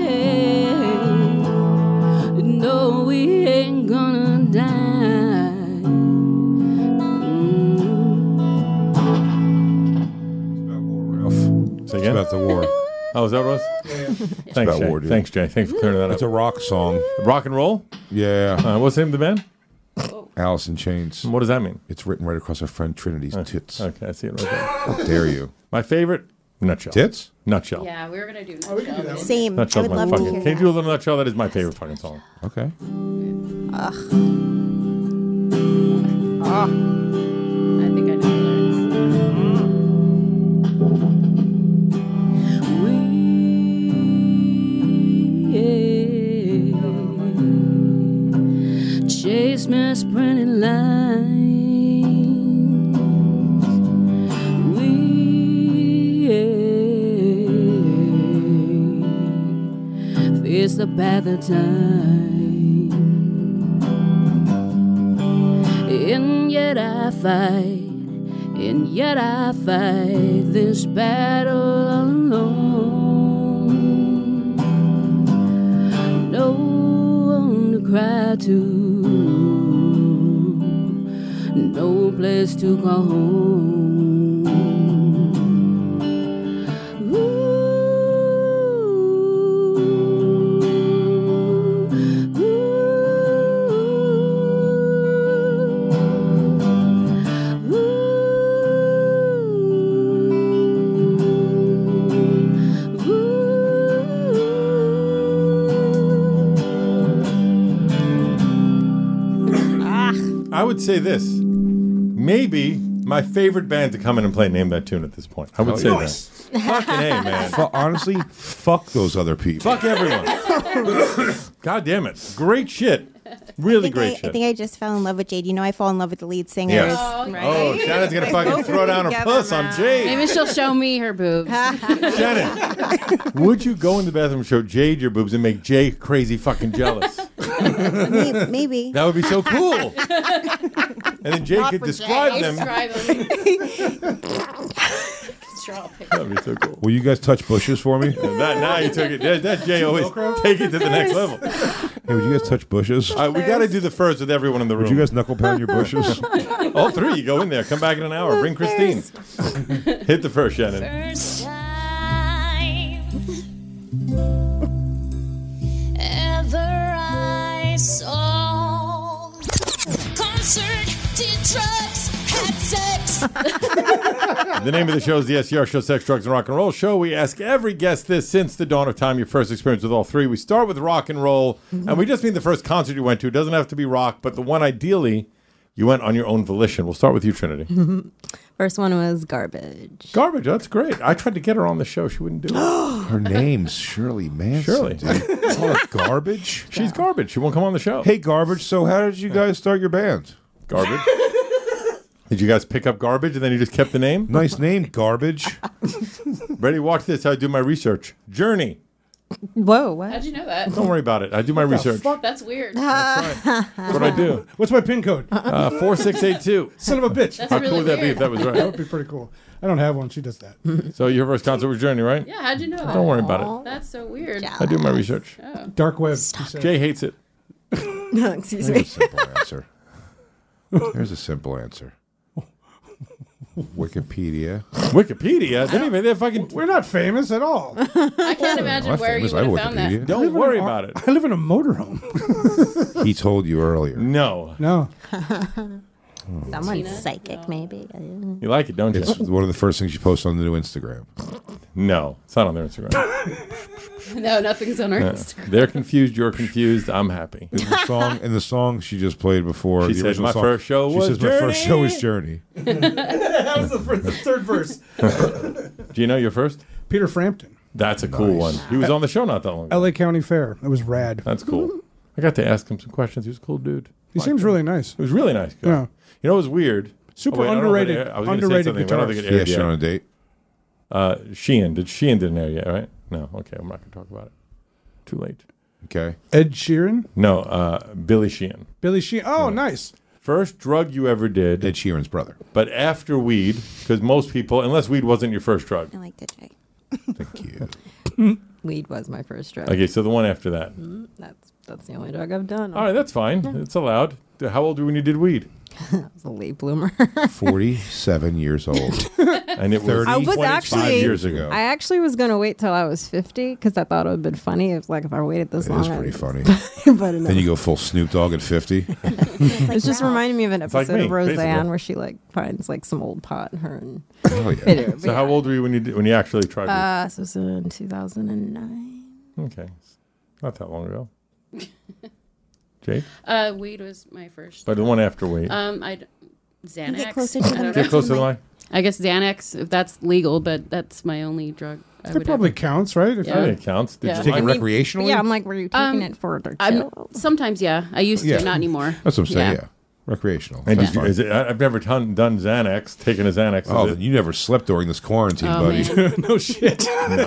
no, we ain't gonna die. Ralph. Say It's again? about the war. Oh, is that what it was? Thanks, about Jay. war, dude. Thanks, Jay. Thanks for clearing that It's up. a rock song. Rock and roll? Yeah. Uh, what's the name of the band? Alice in Chains. What does that mean? It's written right across our friend Trinity's tits. Okay, I see it right there. How dare you? My favorite, nutshell. Tits? Nutshell. Yeah, we were gonna do nutshell. Same. Nutshell's I would my love to fucking. hear Can you that. do a little nutshell? That is my favorite fucking song. Okay. Ugh. I think I know We chase misprinted lines. We face the path of time. And yet I fight, and yet I fight this battle alone. No one to cry to, no place to call home. I would say this. Maybe my favorite band to come in and play Name That Tune at this point. I would Oh, say yes. that. Fucking A, man. Fu- honestly, fuck those other people. Fuck everyone. God damn it. Great shit. Really I think great I, shit. I think I just fell in love with Jade. You know, I fall in love with the lead singers. Yes. Oh, right? Oh, Shannon's going to fucking throw down her puss on Jade. Maybe she'll show me her boobs. Shannon, would you go in the bathroom and show Jade your boobs and make Jay crazy fucking jealous? May- Maybe. That would be so cool. And then Jay could describe them. Describe them. That would be so cool. Will you guys touch bushes for me? And that, now you took it. That, that Jay always take it to the next level. Hey, would you guys touch bushes? All right, we got to do the first with everyone in the room. Would you guys knuckle pound your bushes? All three. You go in there. Come back in an hour. Bring Christine. Hit the first, Shannon. First time ever I saw concert, did drugs, had sex. The name of the show is the S C R Show, Sex, Drugs, and Rock and Roll Show. We ask every guest this since the dawn of time, your first experience with all three. We start with rock and roll, and we just mean the first concert you went to. It doesn't have to be rock, but the one ideally you went on your own volition. We'll start with you, Trinity. First one was Garbage. Garbage, that's great. I tried to get her on the show. She wouldn't do it. Her name's Shirley Manson. Shirley. dude. Call her Garbage? She's garbage. She won't come on the show. Hey, Garbage, so how did you guys start your band? Garbage. Did you guys pick up Garbage and then you just kept the name? Nice name, Garbage. Ready? Watch this. I do my research. Journey. Whoa, what? How'd you know that? Don't worry about it. I do my research. That's weird. That's what I do. What's my pin code? Uh, four six eight two. Son of a bitch. That's How really cool would that be weird. if that was That right? would be pretty cool. I don't have one. She does that. So your first concert was Journey, right? Yeah, how'd you know that? Don't worry about it. That's so weird. I do my research. Oh. Dark web. she said. Jay hates it. Excuse Here's a me. simple answer. Here's a simple answer. Wikipedia. Wikipedia? They don't even, they're fucking. We're not famous at all. I can't imagine I'm where famous. you I would have have found that. Wikipedia. Don't live in worry an- about it. I live in a motorhome. He told you earlier. No. No. Someone's Tina? psychic, maybe. You like it, don't you? It's one of the first things you post on the new Instagram. No. It's not on their Instagram. No, nothing's on our Yeah. Instagram. They're confused. You're confused. I'm happy. In the song, in the song she just played before, She the said, original "My song, first show she was says, "My first show was Journey." Journey." That was the, first, the third verse. Do you know your first? Peter Frampton. That's a cool one. He was on the show not that long ago. L A County Fair. It was rad. That's cool. I got to ask him some questions. He was a cool dude. He seems really nice. It was really nice. Guy. Yeah. You know, it was weird. Super Oh, wait, I don't know if it underrated. aired- I was gonna say underrated something, but I don't think it guitarist. Yeah, aired she yet. on a date. Uh, Sheehan. Did Sheehan didn't air yet, right? No. Okay, I'm not going to talk about it. Too late. Okay. Ed Sheeran. No, uh, Billy Sheehan. Billy Sheehan. Oh, nice. First drug you ever did, Ed Sheeran's brother. but after weed, because most people, unless weed wasn't your first drug. I like to Jay. Thank you. Weed was my first drug. Okay, so the one after that. Mm, That's that's the only drug I've done. All right, that's fine. It's allowed. How old were you when you did weed? I was a late bloomer. forty-seven years old. And it was thirty, I was twenty-five actually years ago. I actually was gonna wait till I was fifty because I thought it would have been funny. It was like if I waited this It long. is I- pretty funny. but no. Then you go full Snoop Dogg at fifty. It's just reminding me of an It's like episode me, of Roseanne basically. where she like finds like some old pot in her and. Oh, yeah. Anyway, but So how old were you when you did, when you actually tried? weed? Uh, so it was in two thousand nine. Okay, not that long ago. Jake, Uh, weed was my first. but the one after weed. Um, I Xanax. Get closer to I the don't know. Get closer to the mic. I guess Xanax, if that's legal, but that's my only drug. I That would probably ever- counts, right? If Yeah. you- It counts. Did Yeah. you Take like it it? recreationally? Yeah, I'm like, were you taking Um, it for the I'm, chill? sometimes, yeah. I used to, Yeah. not anymore. That's what I'm saying. Yeah, recreational. And That's did you, fine. is it, I- I've never done, done Xanax, taken a Xanax. Oh, Is then it- you never slept during this quarantine, Oh, buddy. man. no shit.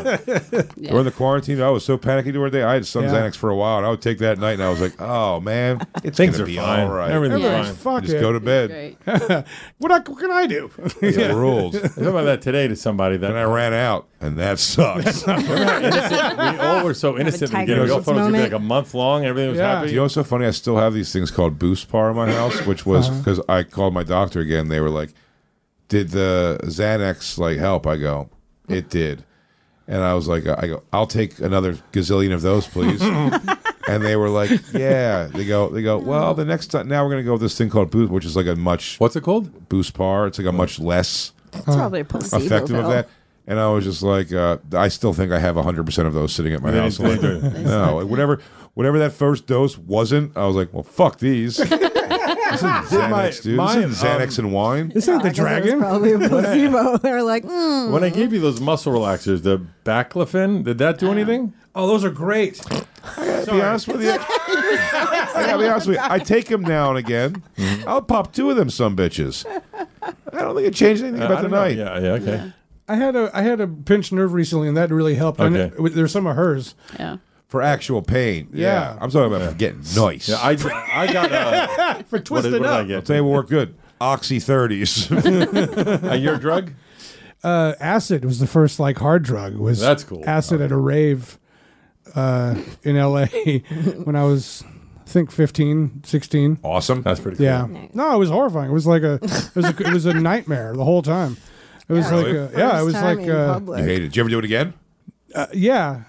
During the quarantine, I was so panicky during the day. I had some Yeah. Xanax for a while, and I would take that at night, and I was like, "Oh man, it's Things gonna are be fine. all right. Everything's Yeah. fine. Fuck Just it. go to bed." Great. What, I, what can I do? Yeah, rules. I was talking about that today to somebody that Then I ran out, and that sucks. Remember how innocent, we all were so innocent. Tiger We, we all Woods thought it was gonna be moment. like a month long. Everything was Yeah. happy. You know what's so funny? I still have these things called Boost Par in my house, which was because I called my doctor again. They were like, "Did the Xanax like help?" I go, "It did," and I was like, "I go, I'll take another gazillion of those, please." And they were like, "Yeah." They go, they go. Well, the next time now we're gonna go with this thing called Boost, which is like a much What's it called? Boost Par. It's like a much less It's probably a placebo effective of pill. that. And I was just like, uh, I still think I have one hundred percent of those sitting at my They house. didn't- they didn't. No, whatever, whatever that first dose wasn't, I was like, well, fuck these. This is Xanax, dude. mine, this is Xanax um, and wine. This ain't the I guess it was dragon. probably a placebo. They're like, mm. When I gave you those muscle relaxers, the baclofen, did that do anything? Oh, those are great. To be honest with you, I gotta be honest with you. I take them now and again. I'll pop two of them, some bitches. I don't think it changed anything Uh, about I the don't know. night. Yeah, yeah, okay. I had a I had a pinched nerve recently, and that really helped. And Okay. it- there's some of hers. Yeah. For actual pain. Yeah. I'm talking about for getting nice. Yeah, I, I got uh, For what did, twisting what did I up. I'll get? tell you what worked good. Oxy thirties. Uh, your drug? Uh, acid was the first like hard drug. Was That's cool. Acid at a rave uh, in L A when I was, I think, fifteen, sixteen. Awesome. That's pretty cool. Yeah. No, it was horrifying. It was like a it was a, it was a nightmare the whole time. It was Yeah, like really? a, yeah, it was First time like in uh, public. You hated it. Did you ever do it again? uh, yeah.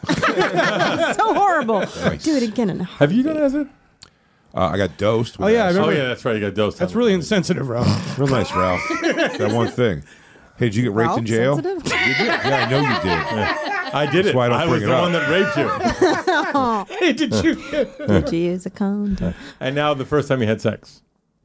so horrible. Nice. Do it again. In Have you done acid? Uh, I got dosed. With Oh, yeah, I acid. Oh, remember- yeah, that's right. You got dosed. That's really insensitive, Ralph. Real nice, Ralph. That one thing. Hey, did you get raped Ralph in jail? sensitive? You did? Yeah, I know you did. I did That's it. why I don't I bring was it the up. one that raped you. Hey, did you? Did you use a condom? And now the first time you had sex.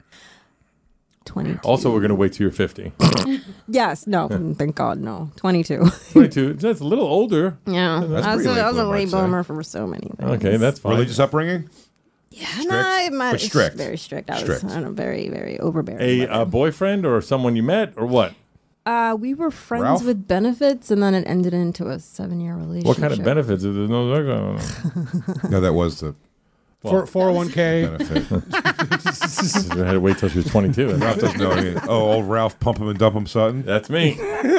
twenty-two. Also, we're going to wait till you're fifty. Yes. No. Thank God. No. twenty-two. twenty-two. That's a little older. Yeah. That's I was, pretty a- I was late a bloomer, late I'd say. bloomer for so many things. Okay, that's fine. Religious upbringing? Yeah, strict, no, it might, but strict. Very strict. I was Strict. I don't know, very, very overbearing. A but, uh, boyfriend or someone you met or what? uh, we were friends Ralph? with benefits, and then it ended into a seven-year relationship. What kind of benefits? There's no, I don't know. No, that was the For four oh one k. benefit. I had to wait till she was twenty-two. Ralph doesn't know anything. Oh, old Ralph Pump him and Dump him Sutton? That's me.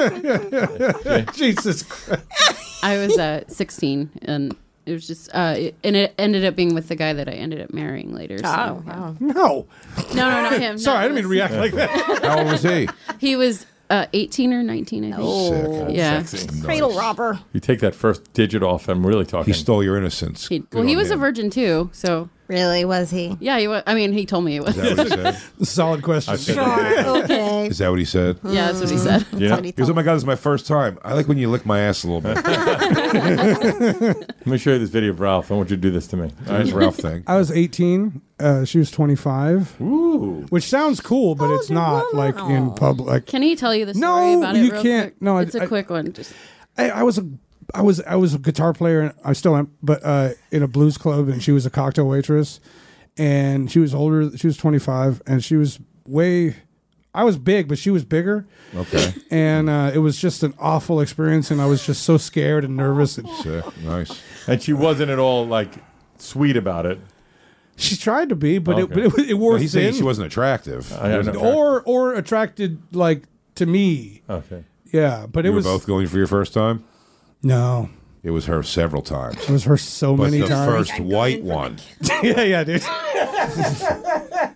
Jesus Christ. I was uh, sixteen, and it was just, uh, it, and it ended up being with the guy that I ended up marrying later. So, Oh, yeah. wow. No. No, no, not him. Sorry, no, I didn't mean to it react like that. How old was he? was- He was uh, eighteen or nineteen, I think. Oh, yeah. Sexy. cradle robber. You take that first digit off, I'm really talking. He stole your innocence. He, Good well, he on was a him. virgin too, so Really, was he? yeah, he was. I mean, he told me it was. Is that what he said? Solid question. I said Sure. Okay. Is that what he said? Yeah, that's what he said. Yeah. what he He goes, oh told my God, this is my first time. I like when you lick my ass a little bit. Let me show you this video of Ralph. I want you to do this to me. All That's right? Ralph thing. I was eighteen. Uh, she was twenty-five. Ooh. Which sounds cool, but it's not like in public. Can he tell you the story No, about it? you real can't. Quick? No, I- it's a I- quick one. Just I, I was a, I was, I was a guitar player, and I still am, but uh, in a blues club, and she was a cocktail waitress, and she was older. She was twenty-five, and she was way. I was big, but she was bigger. Okay. And uh, it was just an awful experience, and I was just so scared and nervous. And Sick. Nice. And she wasn't at all like sweet about it. she tried to be, but Okay. it, but it, it wore Well, he's saying thin, she wasn't attractive. I have no- or or attracted like to me. Okay. Yeah, but it You were was both going for your first time? no. It was her several times. It was her so But many the times. first white one. yeah, yeah, dude.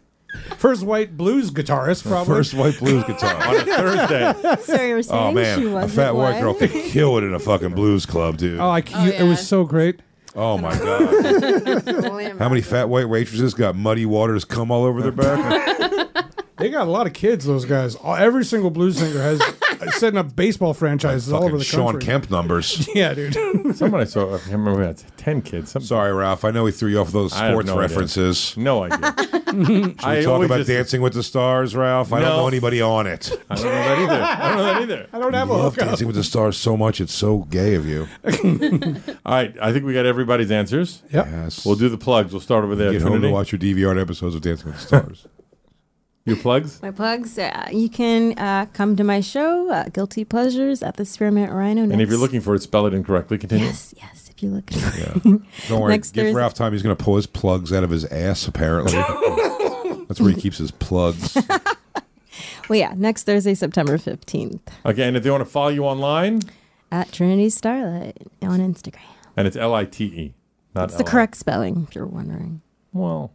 First white blues guitarist, probably. First white blues guitar on a Thursday. So you were saying Oh man, she a wasn't fat white white? girl could kill it in a fucking blues club, dude. Oh, I, you, it was so great. Oh my god! How many fat white waitresses got muddy waters come all over their back? They got a lot of kids, those guys. All, every single blues singer has setting up baseball franchises all over the Sean country. Kemp numbers. Yeah, dude. Someone I saw, I can't remember, we had ten kids. Some, Sorry, Ralph. I know we threw you off those I have sports no idea. references. No idea. Should we I talk always about just- Dancing with the Stars, Ralph? I don't No. know anybody on it. I don't know that either. I don't know that either. I don't have a love hookup. Dancing with the Stars so much. It's so gay of you. All right, I think we got everybody's answers. Yep. Yes. We'll do the plugs. We'll start over there. Get home Trinity. to watch your D V R episodes of Dancing with the Stars. Your plugs? My plugs. Uh, you can uh, come to my show, uh, Guilty Pleasures, at the Spearmint Rhino. And if next- you're looking for it, spell it incorrectly. Continue. Yes, yes. If you're looking. Yeah. Don't worry. Next Give Thursday- Ralph time. He's going to pull his plugs out of his ass, apparently. That's where he keeps his plugs. Well, yeah. Next Thursday, September fifteenth, Okay, and if they want to follow you online, at Trinity Starlight on Instagram. and it's L I T E, not It's the L I. correct spelling, if you're wondering. Well,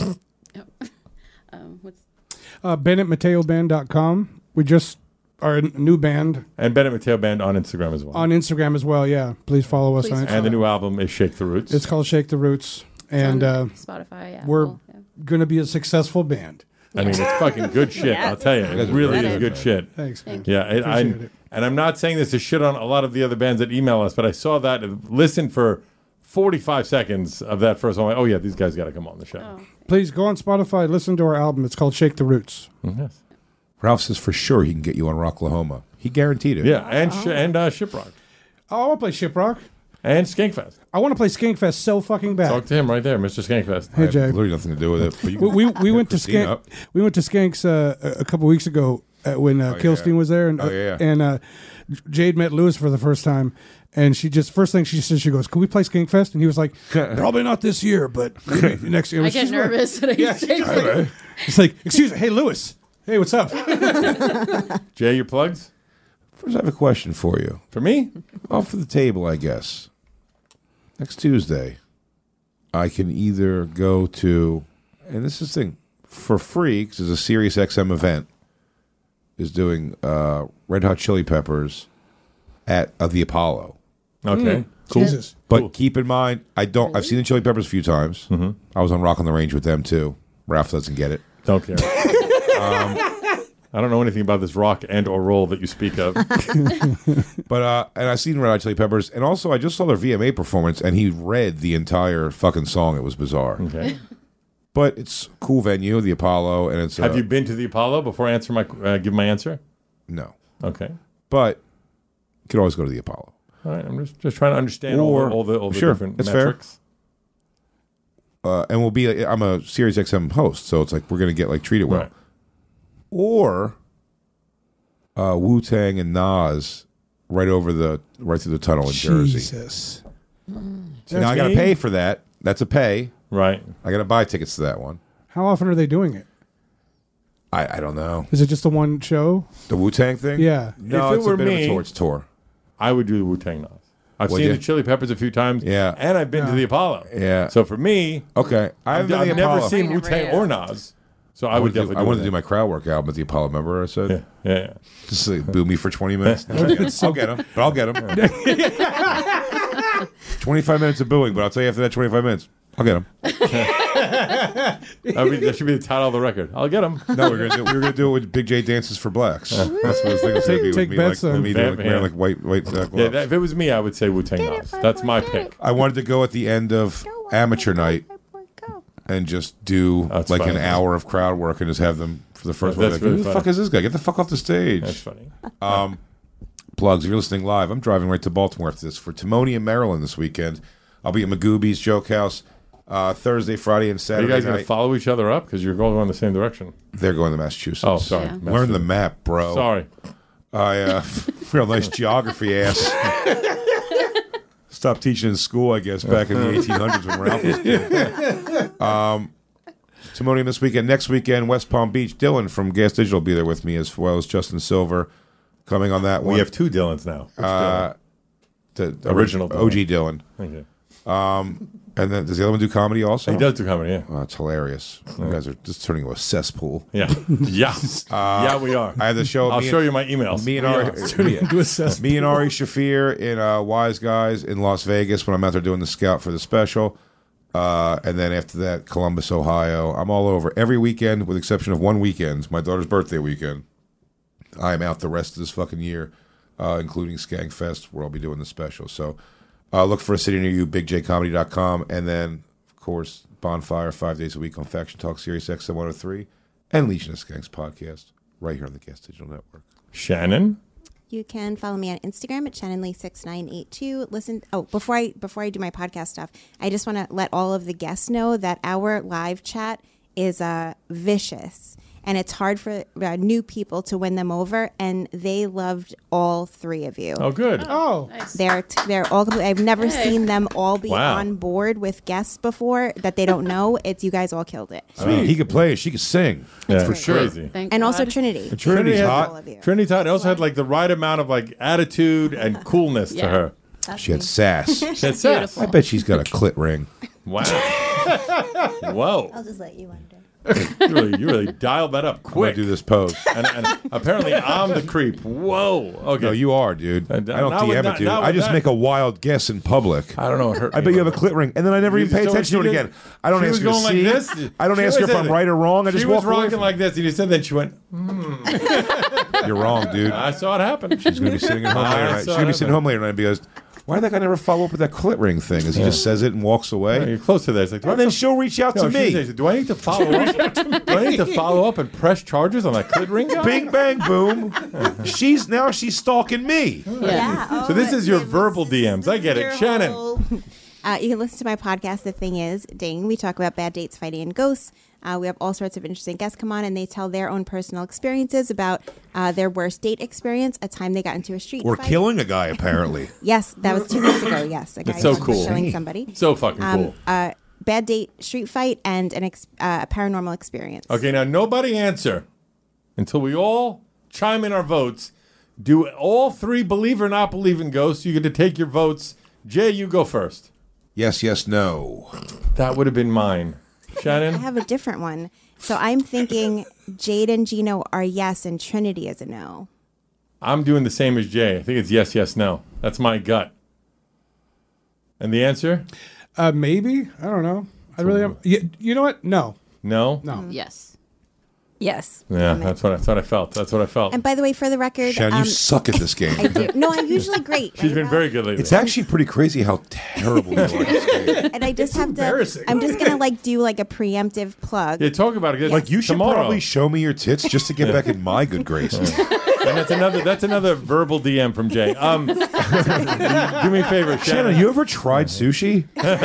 Um, what's Uh, Bennett Mateo Band dot com. We just are a new band and Bennett Mateo Band on Instagram as well. on Instagram as well. Yeah, please follow us Please on follow. and the Instagram. new album is Shake the Roots. It's called Shake the Roots, and uh, Spotify, Apple, we're yeah. going to be a successful band. I mean, it's fucking good shit. Yes. I'll tell you, guys it are really very is good, good man. shit. Thanks, man. Yeah, it, I, Appreciate it. and I'm not saying this to shit on a lot of the other bands that email us, but I saw that and listened for forty-five seconds of that first one. I'm like, oh yeah, these guys got to come on the show. Oh. Please go on Spotify, listen to our album. It's called Shake the Roots. Yes. Ralph says for sure he can get you on Rocklahoma. He guaranteed it. Yeah, and sh- and uh, Shiprock Oh, I want to play Shiprock. and Skankfest. I want to play Skankfest so fucking bad. Talk to him right there, Mister Skankfest. I Hey, have Jay. literally nothing to do with it. But you We, we, we went to Christina Skank. up. We went to Skanks uh, a a couple weeks ago uh, when uh, Oh, yeah. Kilstein was there, and Oh, yeah, yeah. and uh, Jade met Lewis for the first time, and she just first thing she said, she goes, "Can we play Skankfest?" And he was like, "Probably not this year, but maybe next year." I She's get like- nervous. when I Yeah, say she's like, it's like, "Excuse me, hey Lewis, hey, what's up?" Jay, your plugs First, I have a question for you. for me? Off the table, I guess. Next Tuesday, I can either go to, and this is the thing, for free, because it's a Sirius X M event, is doing uh, Red Hot Chili Peppers at uh, the Apollo. Okay, Cool. Jesus. But Cool. keep in mind, I don't. I've seen the Chili Peppers a few times. Mhm. I was on Rock on the Range with them too. Ralph doesn't get it. Don't care. um, I don't know anything about this rock and or roll that you speak of. But uh, and I've seen Red Hot Chili Peppers, and also I just saw their V M A performance, and he read the entire fucking song. It was bizarre. Okay. But it's a cool venue, the Apollo, and it's. Uh, Have you been to the Apollo before I answer my uh, give my answer? No. Okay. But you could always go to the Apollo. All right. I'm just, just trying to understand all Or- the all the, all the sure, different that's fair. metrics. Uh, and we'll be. I'm a Sirius X M host, so it's like we're gonna get like treated well. Right. Or uh, Wu Tang and Nas right over the right through the tunnel in Jersey. Jesus. Now I gotta pay for that. That's a pay. Right. I gotta buy tickets to that one. How often are they doing it? I, I don't know. Is it just the one show? The Wu Tang thing? Yeah. No, If it it's were a bit me- of a tour. It's a tour. I would do the Wu Tang Nas. I've Would seen you? the Chili Peppers a few times. Yeah. And I've been to Yeah. the Apollo. Yeah. So for me, Okay. I I've, haven't been to I've the never Apollo. seen Never Wu Tang yet. or Nas. So I, I would wanted to, definitely I wanted to that. do my crowd work album at the Apollo. Remember I said? Yeah, yeah, yeah. Just like, boo me for twenty minutes. I'll get him. I'll get him. But I'll get him. twenty-five minutes of booing, but I'll tell you after that twenty-five minutes, I'll get him. I mean, that should be the title of the record. I'll get him. No, we're gonna do, we were gonna do it with Big J Dances for Blacks. That's what his thing was gonna Take- be with take me, bets like, on- with me doing, Yeah, like, wearing yeah. like white white uh, Yeah, gloves. that, if it was me, I would say Wu Tang Nas. That's my pick. I wanted to go at the end of amateur night and just do That's like funny. an hour of crowd work and just have them for the first Yeah, one. that's Like, really who the funny. fuck is this guy? Get the fuck off the stage. That's funny. Um, plugs. If you're listening live, I'm driving right to Baltimore after this for Timonium, Maryland this weekend. I'll be at Magooby's Joke House uh, Thursday, Friday, and Are Saturday you guys going night. to follow each other up? Because you're going in the same direction. They're going to Massachusetts. Oh, sorry. Yeah. Learn the map, bro. Sorry. I uh, real nice geography ass. Stopped teaching in school, I guess, back in the eighteen hundreds when Ralph was a kid. Um, Timonium this weekend. Next weekend, West Palm Beach. Dylan from Gas Digital will be there with me, as well as Justin Silver coming on that one. We have two Dylans now. Which Uh, the Original O G Dylan. Dylan? Okay. Um, And then does the other one do comedy also? He does do comedy, yeah. Oh, it's hilarious. You guys are just turning into a cesspool. Yeah. Yeah. Uh, yeah, we are. I had the show. I'll me show and- you my emails. Me and We Ari, are. me, into a cesspool. me and Ari Shafir in uh, Wise Guys in Las Vegas when I'm out there doing the scout for the special. Uh, and then after that, Columbus, Ohio. I'm all over every weekend, with the exception of one weekend, my daughter's birthday weekend. I am out the rest of this fucking year, uh, including Skankfest, where I'll be doing the special. So uh, look for a city near you, big j comedy dot com, and then, of course, Bonfire five days a week on Faction Talk Sirius X M one oh three, and Legion of Skanks podcast right here on the Gas Digital Network. Shannon? You can follow me on Instagram at Shannon Lee six nine eight two. Listen, oh, before I before I do my podcast stuff, I just want to let all of the guests know that our live chat is uh, vicious, and it's hard for uh, new people to win them over. And they loved all three of you. Oh, good. Oh, Nice. They're they're all. complete- I've never Hey. seen them all be Wow. on board with guests before that they don't know. It's you guys all killed it. I mean, he could play, she could sing. Yeah, for sure. sure. Crazy. Thank And also God. Trinity. And Trinity's had- hot. All of you. Trinity Todd also had like the right amount of like attitude and coolness to Yeah. her. She had sass. She had sass. I bet she's got a clit ring. Wow. Whoa. I'll just let you wonder. You really, you really dialed that up I'm gonna quick. do this pose. And, and apparently I'm the creep. Whoa. Okay. No, you are, dude. I Uh, don't not with D M that- it, dude. not I with just that. make a wild guess in public. I don't know. It hurt I me. bet you have a clit ring, and then I never even pay So attention to she it did- again. I don't she ask was her to going like see. this. I don't She ask her was if I'm in it. right or wrong. I just She walk was away rocking from like this, and you said, then she went, it. You're wrong, dude. I saw it happen. She's gonna be sitting at home I later saw night. She's it gonna be sitting happen. home later night and be like, "Why did that guy never follow up with that clit ring thing?" As he just says it and walks Yeah, away. you're close to that. It's like, do I And then have to- she'll reach out No, to she me. says, do I need to follow up? Do I need to follow up and press charges on that clit ring guy? Bing bang boom. She's now she's stalking me. Yeah. So this is your verbal D Ms. I get it. Shannon. Uh, you can listen to my podcast, The Thing Is, Ding. We talk about bad dates, fighting, and ghosts. Uh, we have all sorts of interesting guests come on, and they tell their own personal experiences about uh, their worst date experience, a time they got into a street Or fight. killing a guy, apparently. Yes, that was two weeks ago. Yes, a guy That's so was cool. killing somebody. So fucking Um, cool. uh, bad date, street fight, and an ex- uh, a paranormal experience. Okay, now nobody answer until we all chime in our votes. Do all three believe or not believe in ghosts? You get to take your votes. Jay, you go first. Yes, yes, no. That would have been mine. I Shannon? have a different one. So I'm thinking Jade and Gino are yes, and Trinity is a no. I'm doing the same as Jay. I think it's yes, yes, no. That's my gut. And the answer? uh, maybe. I don't know. I really am. You, you know what? No. No? No. Yes. Yes. Yeah, that's what, I, that's what I felt. That's what I felt. And by the way, for the record, Shannon, um, you suck at this game. I do. No, I'm usually great. She's right, been Rob? very good lately. It's actually pretty crazy how terrible you are at this game. And I just have to. embarrassing. I'm just gonna like do like a preemptive plug. Yeah, talk about it. Like, you should tomorrow. probably show me your tits just to get back in my good graces. And that's another. That's another verbal D M from Jay. Um, do me a favor, Shannon. Shannon, you ever tried sushi?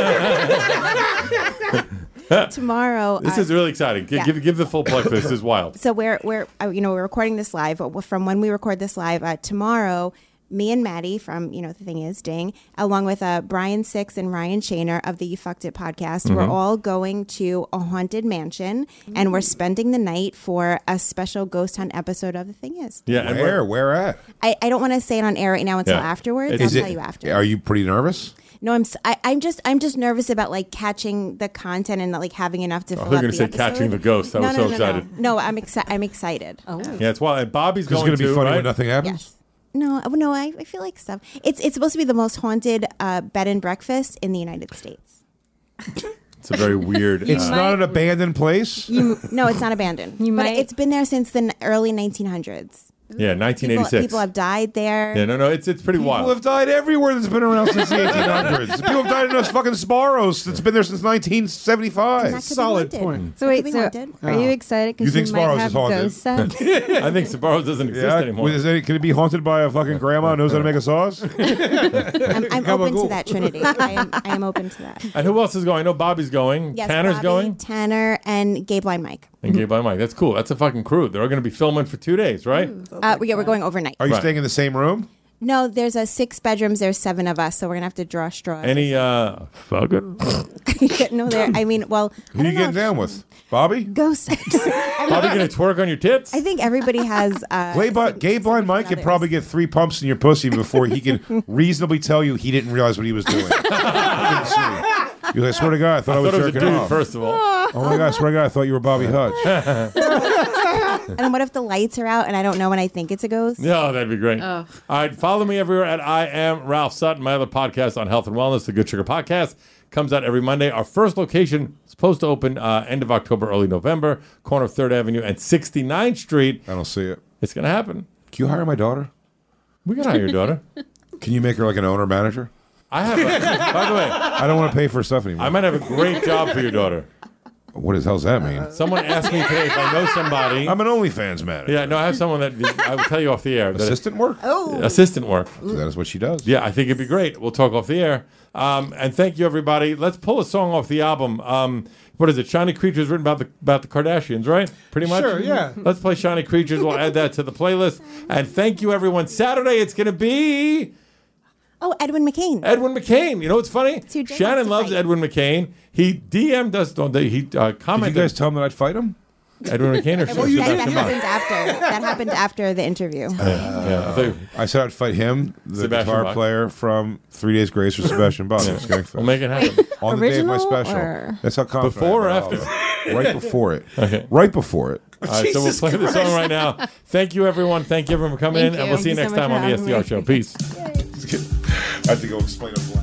Tomorrow. This uh, is really exciting. Give, yeah. give give the full plug for this. This is wild. So we're we're uh, you know we're recording this live. But from when we record this live uh, tomorrow, me and Maddie from you know the thing is Ding, along with uh, Brian Six and Ryan Shaner of the You Fucked It podcast, we're all going to a haunted mansion, and we're spending the night for a special ghost hunt episode of The Thing Is. Yeah. and Where? we're- Where at? I, I don't want to say it on air right now until Yeah. afterwards. Is I'll Is tell it? you after. Are you pretty nervous? No, I'm s- I, am just I'm just nervous about like catching the content and like having enough to I fill thought you up were the gonna say catching episode. the ghost. I no, was no, so no, excited. No, no I'm excited. I'm excited. Oh. Yeah, it's wild. And Bobby's It's going going to be to, funny right? when nothing happens? Yes. No, uh, no, I, I feel like stuff. It's it's supposed to be the most haunted uh, bed and breakfast in the United States. It's a very weird. It's uh, not an abandoned place? You, no, it's not abandoned. You but might- it's been there since the n- early nineteen hundreds. yeah, nineteen People, eighty-six. people have died there. Yeah, no, no, it's it's pretty People wild. have died everywhere that's been around since the eighteen hundreds. People have died in those fucking Sparrows that's been there since nineteen And that seventy-five. could be Solid haunted. point. So That wait, could be so haunted. are you excited You because think you, might Sparrows have is haunted? ghost sex? I think Sbarro doesn't exist Yeah, anymore. is it, can it be haunted by a fucking grandma who knows how to make a sauce? I'm, I'm open Gabagool. to that, Trinity. I am, I am open to that. And who else is going? I know Bobby's going. Yes, Tanner's Bobby, going. Tanner and Gay Blind Mike. And Gabe by Mike. That's cool. That's a fucking crew. They're all going to be filming for two days, right? Uh, we, yeah, we're going overnight. Are you Right. staying in the same room? No, there's a six bedrooms. There's seven of us, so we're gonna have to draw straws. Any uh fucking no, there. I mean, well, Who are you getting down with? Bobby? ghost. Bobby gonna twerk on your tits? I think everybody has. Uh, Gay, Bi- Gay Blind Mike could probably get three pumps in your pussy before he can reasonably tell you he didn't realize what he was doing. You're like, I swear to God, I thought I, I was thought it was a jerking dude, off. first of all. Oh my God, I swear to God, I thought you were Bobby Hutch. And then what if the lights are out and I don't know when I think it's a ghost? Yeah, that'd be great. Oh. All right, follow me everywhere at I am Ralph Sutton. My other podcast on health and wellness, the Good Sugar Podcast, comes out every Monday. Our first location is supposed to open uh, end of October, early November, corner of third Avenue and sixty-ninth Street. I don't see it. It's going to happen. Can you hire my daughter? We can hire your daughter. Can you make her like an owner manager? I have. A, by the way, I don't want to pay for stuff anymore. I might have a great job for your daughter. What the hell's that mean? Someone asked me today if I know somebody. I'm an OnlyFans manager. Yeah, no, I have someone that I will tell you off the air. that- Assistant work? Oh. Assistant work. So that is what she does. Yeah, I think it'd be great. We'll talk off the air. Um, and thank you, everybody. Let's pull a song off the album. Um, what is it? Shiny Creatures, written about the about the Kardashians, right? Pretty much. Sure, yeah. Let's play Shiny Creatures. We'll add that to the playlist. And thank you, everyone. Saturday, it's going to be Oh, Edwin McCain. Edwin McCain. You know what's funny? Who Jay Shannon wants to loves fight. Edwin McCain. He D M'd us. Don't they? He uh, Did you commented. guys tell him that I'd fight him? Edwin McCain or That, Sebastian that Bach? happened after. That happened after the interview. Yeah, I thought- I said I'd fight him, the Sebastian guitar Bach. player from Three Days Grace with Sebastian Bach. Yeah. Skankfest. We'll make it happen. On the day of my Original special. or- That's how confident Before or I am after? about all that. Right before it. Okay. Right before it. All right, so we'll Jesus play the song Christ. right now. Thank you, everyone. Thank you, everyone, for coming Thank in, and you. we'll see you Thank next you so time much on the for S D R having Show. me. Peace. I have to go explain a